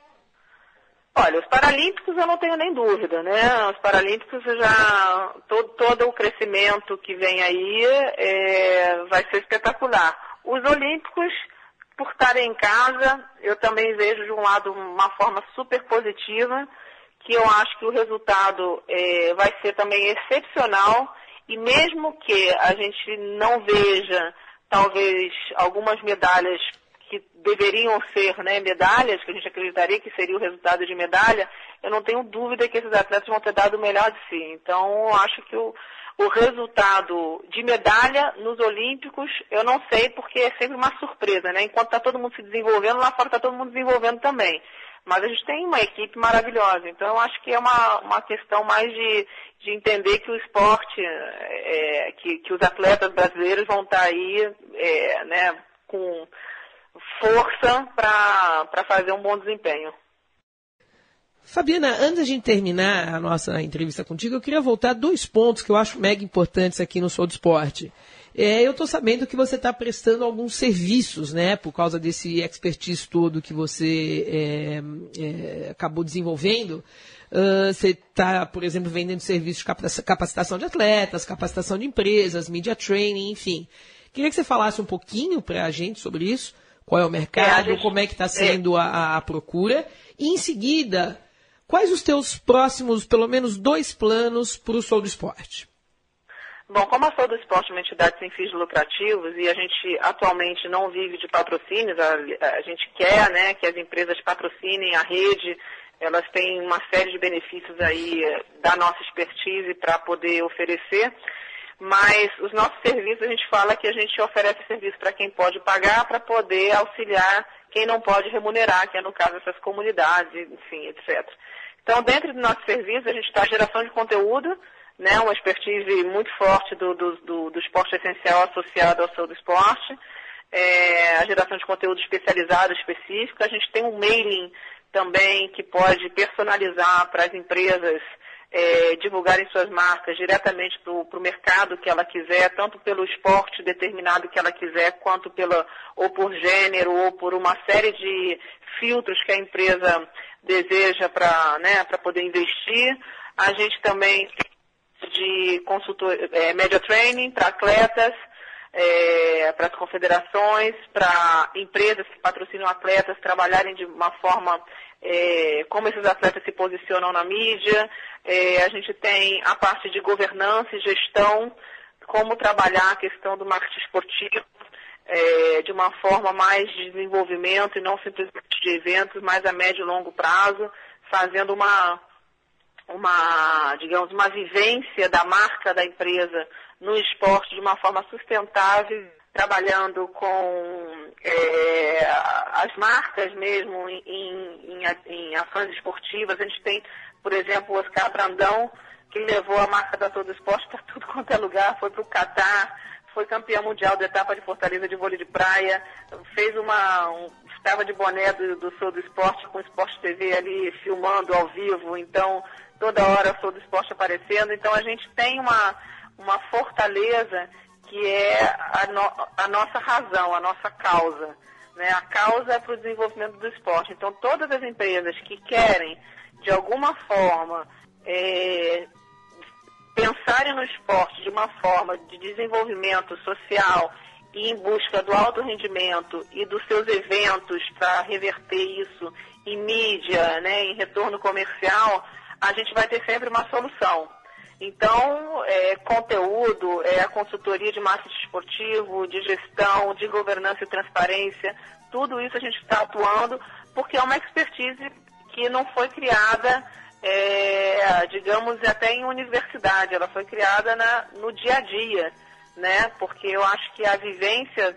[SPEAKER 3] Olha, os Paralímpicos eu não tenho nem dúvida, né? Os Paralímpicos já, todo, todo o crescimento que vem aí é, vai ser espetacular. Os Olímpicos, por estarem em casa, eu também vejo de um lado uma forma super positiva, que eu acho que o resultado é, vai ser também excepcional, e mesmo que a gente não veja, talvez, algumas medalhas que deveriam ser, né, medalhas, que a gente acreditaria que seria o resultado de medalha, eu não tenho dúvida que esses atletas vão ter dado o melhor de si. Então, eu acho que o, o resultado de medalha nos Olímpicos, eu não sei, porque é sempre uma surpresa, né? Enquanto está todo mundo se desenvolvendo, lá fora está todo mundo desenvolvendo também. Mas a gente tem uma equipe maravilhosa, então eu acho que é uma, uma questão mais de, de entender que o esporte, é, que, que os atletas brasileiros vão estar aí, é, né, com força para fazer um bom desempenho.
[SPEAKER 2] Fabiana, antes de a gente terminar a nossa entrevista contigo, eu queria voltar a dois pontos que eu acho mega importantes aqui no Sou do Esporte. É, eu estou sabendo que você está prestando alguns serviços, né, por causa desse expertise todo que você é, é, acabou desenvolvendo. Uh, você está, por exemplo, vendendo serviços de capacitação de atletas, capacitação de empresas, media training, enfim. Queria que você falasse um pouquinho para a gente sobre isso, qual é o mercado, é, gente, como é que está sendo é. a, a procura, e em seguida, quais os teus próximos, pelo menos, dois planos para o Sou do Esporte?
[SPEAKER 3] Bom, como a Sou do Esporte é uma entidade sem fins lucrativos e a gente atualmente não vive de patrocínios, a, a gente quer, né, que as empresas patrocinem a rede, elas têm uma série de benefícios aí da nossa expertise para poder oferecer, mas os nossos serviços, a gente fala que a gente oferece serviço para quem pode pagar, para poder auxiliar quem não pode remunerar, que é no caso essas comunidades, enfim, etcétera. Então, dentro do nosso serviço, a gente está a geração de conteúdo, né, uma expertise muito forte do, do, do, do esporte essencial associado ao Sou do Esporte, é, a geração de conteúdo especializado, específico. A gente tem um mailing também que pode personalizar para as empresas é, divulgarem suas marcas diretamente para o mercado que ela quiser, tanto pelo esporte determinado que ela quiser, quanto pela, ou por gênero, ou por uma série de filtros que a empresa deseja para, né, para poder investir. A gente também de consultor, é, media training para atletas, é, para as confederações, para empresas que patrocinam atletas trabalharem de uma forma é, como esses atletas se posicionam na mídia. É, a gente tem a parte de governança e gestão, como trabalhar a questão do marketing esportivo é, de uma forma mais de desenvolvimento e não simplesmente de eventos, mas a médio e longo prazo, fazendo uma uma, digamos, uma vivência da marca da empresa no esporte de uma forma sustentável, trabalhando com é, as marcas mesmo em, em, em ações esportivas. A gente tem, por exemplo, o Oscar Brandão, que levou a marca da Sou do Esporte para tudo quanto é lugar, foi para o Catar, foi campeão mundial da etapa de Fortaleza de vôlei de praia, fez uma... Um, estava de boné do, do Sou do Esporte, com o Esporte T V ali filmando ao vivo, então toda hora o Sou do Esporte aparecendo. Então a gente tem uma, uma fortaleza que é a, no, a nossa razão, a nossa causa, né? A causa é para o desenvolvimento do esporte. Então todas as empresas que querem, de alguma forma, é, pensarem no esporte de uma forma de desenvolvimento social e em busca do alto rendimento e dos seus eventos para reverter isso em mídia, né, em retorno comercial, a gente vai ter sempre uma solução. Então, é, conteúdo, é a consultoria de marketing esportivo, de gestão, de governança e transparência, tudo isso a gente está atuando porque é uma expertise que não foi criada, é, digamos, até em universidade, ela foi criada na, no dia a dia, né? Porque eu acho que a vivência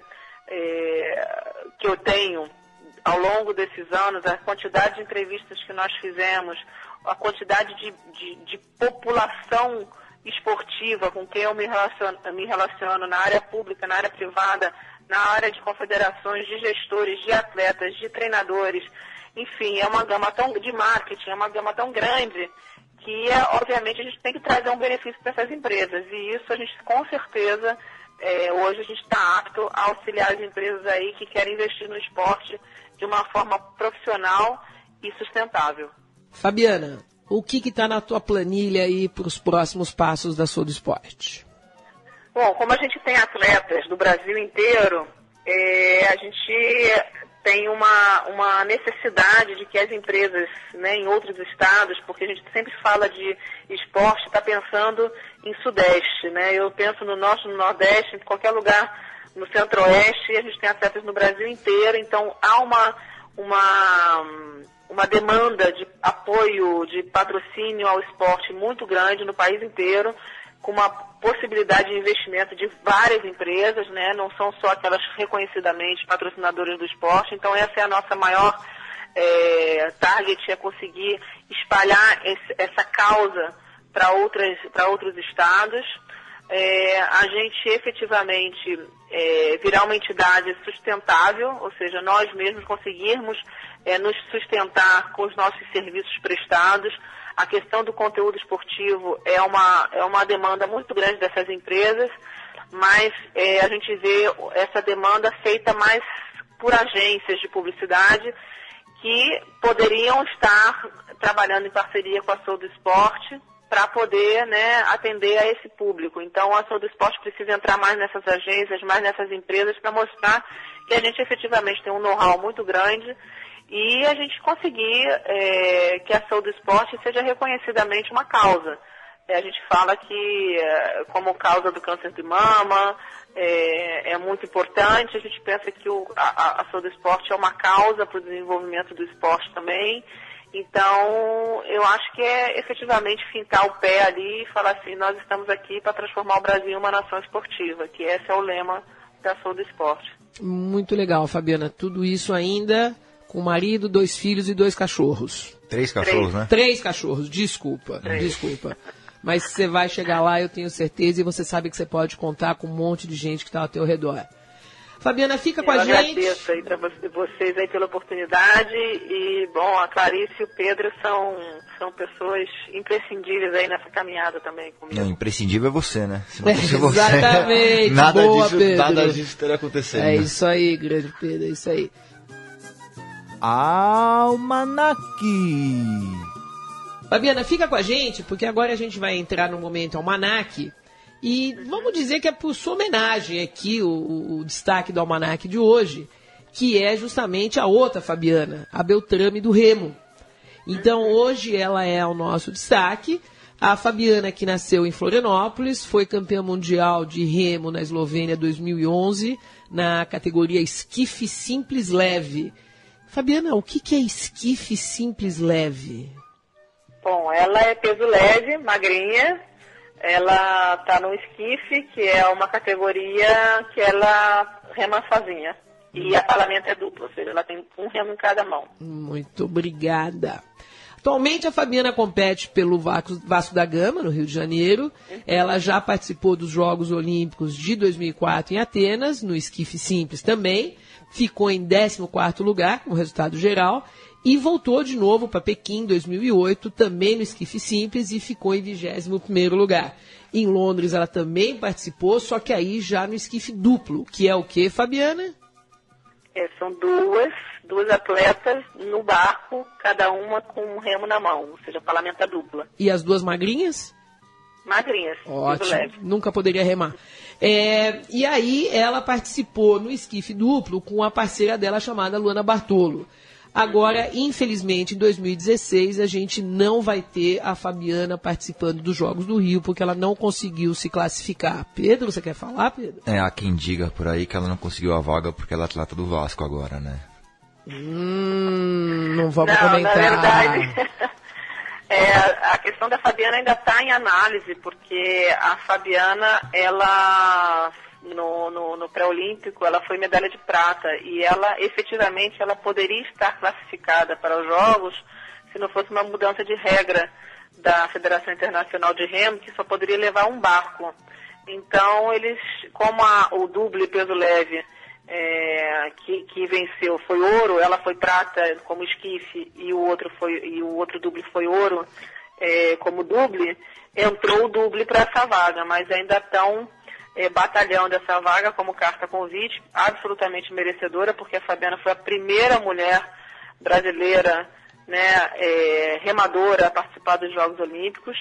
[SPEAKER 3] é, que eu tenho ao longo desses anos, a quantidade de entrevistas que nós fizemos, a quantidade de, de, de população esportiva com quem eu me relaciono, me relaciono na área pública, na área privada, na área de confederações, de gestores, de atletas, de treinadores, enfim, é uma gama tão de marketing, é uma gama tão grande que, é, obviamente, a gente tem que trazer um benefício para essas empresas. E isso a gente, com certeza, é, hoje a gente está apto a auxiliar as empresas aí que querem investir no esporte de uma forma profissional e sustentável.
[SPEAKER 2] Fabiana, o que está na tua planilha aí para os próximos passos da Sou do Esporte?
[SPEAKER 3] Bom, como a gente tem atletas do Brasil inteiro, é, a gente tem uma, uma necessidade de que as empresas, né, em outros estados, porque a gente sempre fala de esporte, está pensando em Sudeste, né? Eu penso no Norte, no Nordeste, em qualquer lugar no Centro-Oeste, a gente tem atletas no Brasil inteiro, então há uma, uma, uma demanda de apoio, de patrocínio ao esporte muito grande no país inteiro, com uma possibilidade de investimento de várias empresas, né? Não são só aquelas reconhecidamente patrocinadoras do esporte. Então essa é a nossa maior é, target, é conseguir espalhar esse, essa causa para outras, para outros estados. É, a gente efetivamente é, virar uma entidade sustentável, ou seja, nós mesmos conseguirmos é, nos sustentar com os nossos serviços prestados. A questão do conteúdo esportivo é uma, é uma demanda muito grande dessas empresas, mas é, a gente vê essa demanda feita mais por agências de publicidade que poderiam estar trabalhando em parceria com a Sou do Esporte para poder, né, atender a esse público. Então, a Sou do Esporte precisa entrar mais nessas agências, mais nessas empresas, para mostrar que a gente efetivamente tem um know-how muito grande e a gente conseguir é, que a Sou do Esporte seja reconhecidamente uma causa. É, a gente fala que, é, como causa do câncer de mama, é, é muito importante. A gente pensa que o, a, a Sou do Esporte é uma causa para o desenvolvimento do esporte também. Então, eu acho que é efetivamente fincar o pé ali e falar assim, nós estamos aqui para transformar o Brasil em uma nação esportiva, que esse é o lema da Sou do Esporte.
[SPEAKER 2] Muito legal, Fabiana. Tudo isso ainda com marido, dois filhos e dois cachorros.
[SPEAKER 4] Três cachorros,
[SPEAKER 3] Três.
[SPEAKER 4] né?
[SPEAKER 2] Três cachorros, desculpa,
[SPEAKER 3] Três.
[SPEAKER 2] desculpa. Mas você vai chegar lá, eu tenho certeza, e você sabe que você pode contar com um monte de gente que está ao teu redor. Fabiana, fica com
[SPEAKER 3] eu
[SPEAKER 2] a gente.
[SPEAKER 3] Eu agradeço aí para vocês aí pela oportunidade e, bom, a Clarice e o Pedro são, são pessoas imprescindíveis aí nessa caminhada também comigo.
[SPEAKER 4] Não, imprescindível é você, né? Se não
[SPEAKER 2] É,
[SPEAKER 4] fosse você,
[SPEAKER 2] exatamente.
[SPEAKER 4] nada,
[SPEAKER 2] Boa,
[SPEAKER 4] disso,
[SPEAKER 2] Pedro.
[SPEAKER 4] nada disso teria acontecido.
[SPEAKER 2] É isso aí, grande Pedro, é isso aí.
[SPEAKER 5] Almanac.
[SPEAKER 2] Fabiana, fica com a gente, porque agora a gente vai entrar no momento Almanac. E vamos dizer que é por sua homenagem aqui o, o destaque do Almanac de hoje, que é justamente a outra Fabiana, a Beltrame do Remo. Então hoje ela é o nosso destaque. A Fabiana, que nasceu em Florianópolis, foi campeã mundial de remo na Eslovênia dois mil e onze, na categoria esquife simples leve. Fabiana, o que, que é esquife simples leve?
[SPEAKER 3] Bom, ela é peso leve, magrinha. Ela está no esquife, que é uma categoria que ela rema sozinha. E a palamento é duplo, ou seja, ela tem um remo em cada mão.
[SPEAKER 2] Muito obrigada. Atualmente a Fabiana compete pelo Vasco da Gama, no Rio de Janeiro. Ela já participou dos Jogos Olímpicos de dois mil e quatro em Atenas, no esquife simples também. Ficou em décimo quarto lugar, com resultado geral. E voltou de novo para Pequim em dois mil e oito, também no esquife simples, e ficou em vigésimo primeiro lugar. Em Londres ela também participou, só que aí já no esquife duplo, que é o quê, Fabiana?
[SPEAKER 3] É, são duas, duas atletas no barco, cada uma com um remo na mão, ou seja, palamenta dupla.
[SPEAKER 2] E as duas magrinhas?
[SPEAKER 3] Magrinhas,
[SPEAKER 2] Ótimo,
[SPEAKER 3] leve.
[SPEAKER 2] Nunca poderia remar. É, e aí ela participou no esquife duplo com a parceira dela chamada Luana Bartolo. Agora, infelizmente, em dois mil e dezesseis, a gente não vai ter a Fabiana participando dos Jogos do Rio, porque ela não conseguiu se classificar. Pedro, você quer falar, Pedro?
[SPEAKER 4] É, há quem diga por aí que ela não conseguiu a vaga porque ela é atleta do Vasco agora, né?
[SPEAKER 2] Hum, não vamos
[SPEAKER 3] não,
[SPEAKER 2] comentar.
[SPEAKER 3] Na verdade, é, a questão da Fabiana ainda está em análise, porque a Fabiana, ela no, no, no pré-olímpico, ela foi medalha de prata e ela, efetivamente, ela poderia estar classificada para os Jogos se não fosse uma mudança de regra da Federação Internacional de Remo, que só poderia levar um barco. Então, eles, como a, o duble peso leve é, que, que venceu foi ouro, ela foi prata como esquife e o outro, foi, e o outro duble foi ouro é, como duble, entrou o duble para essa vaga, mas ainda estão é, batalhando essa vaga como carta convite, absolutamente merecedora, porque a Fabiana foi a primeira mulher brasileira, né, é, remadora a participar dos Jogos Olímpicos.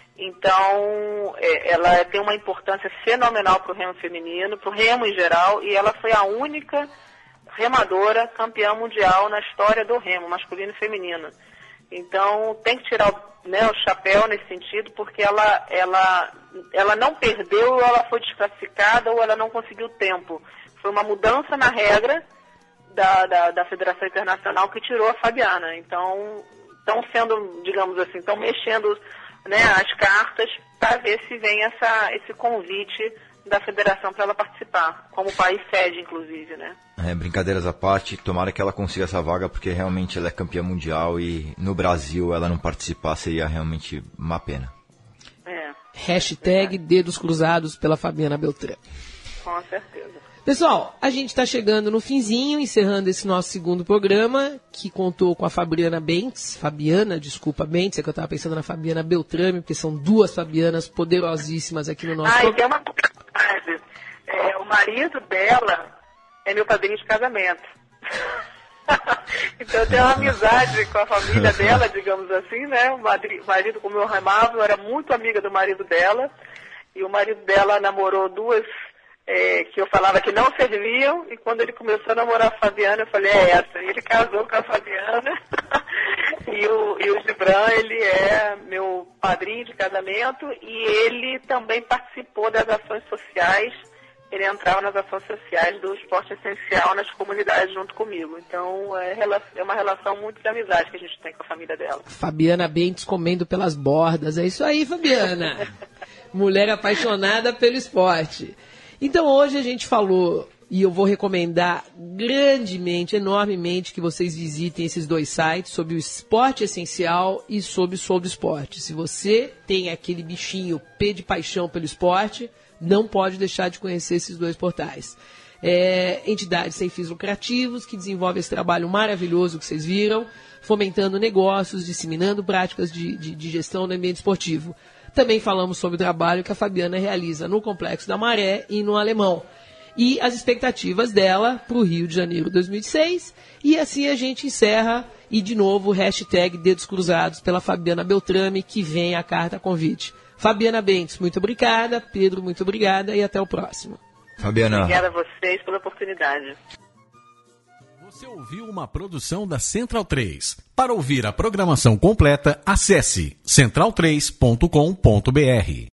[SPEAKER 3] Então, é, ela tem uma importância fenomenal para o remo feminino, para o remo em geral, e ela foi a única remadora campeã mundial na história do remo, masculino e feminino. Então, tem que tirar o, né, o chapéu nesse sentido, porque ela, ela, ela não perdeu, ou ela foi desclassificada, ou ela não conseguiu tempo. Foi uma mudança na regra da, da, da Federação Internacional que tirou a Fabiana. Então, estão sendo, digamos assim, estão mexendo, né, as cartas para ver se vem essa, esse convite da federação para ela participar, como país sede, inclusive, né?
[SPEAKER 4] É, brincadeiras à parte, tomara que ela consiga essa vaga, porque realmente ela é campeã mundial e no Brasil ela não participar seria realmente uma pena.
[SPEAKER 3] É.
[SPEAKER 2] Hashtag dedos cruzados pela Fabiana Beltrame.
[SPEAKER 3] Com certeza.
[SPEAKER 2] Pessoal, a gente está chegando no finzinho, encerrando esse nosso segundo programa, que contou com a Fabiana Bentes, Fabiana, desculpa, Bentes, é que eu estava pensando na Fabiana Beltrame, porque são duas Fabianas poderosíssimas aqui no nosso
[SPEAKER 3] Ah,
[SPEAKER 2] programa.
[SPEAKER 3] e tem uma curiosidade, é, o marido dela é meu padrinho de casamento. Então eu tenho uma amizade com a família dela, digamos assim, né? O marido, como eu remava, eu era muito amiga do marido dela, e o marido dela namorou duas É, que eu falava que não serviam, e quando ele começou a namorar a Fabiana, eu falei, é essa. E ele casou com a Fabiana, e, o, e o Gibran, ele é meu padrinho de casamento, e ele também participou das ações sociais, ele entrava nas ações sociais do esporte essencial nas comunidades junto comigo. Então, é, é uma relação muito de amizade que a gente tem com a família dela.
[SPEAKER 2] Fabiana Bentes comendo pelas bordas, é isso aí, Fabiana. Mulher apaixonada pelo esporte. Então hoje a gente falou, e eu vou recomendar grandemente, enormemente, que vocês visitem esses dois sites sobre o esporte essencial e sobre o Sou do Esporte. Se você tem aquele bichinho P de paixão pelo esporte, não pode deixar de conhecer esses dois portais. É, entidades sem fins lucrativos que desenvolvem esse trabalho maravilhoso que vocês viram, fomentando negócios, disseminando práticas de, de, de gestão no ambiente esportivo. Também falamos sobre o trabalho que a Fabiana realiza no Complexo da Maré e no Alemão. E as expectativas dela para o Rio de Janeiro dois mil e seis. E assim a gente encerra. E de novo, hashtag Dedos Cruzados pela Fabiana Beltrame, que vem a carta convite. Fabiana Bentes, muito obrigada. Pedro, muito obrigada. E até o próximo.
[SPEAKER 4] Fabiana.
[SPEAKER 3] Obrigada a vocês pela oportunidade.
[SPEAKER 1] Você ouviu uma produção da Central três. Para ouvir a programação completa, acesse central três ponto com ponto br.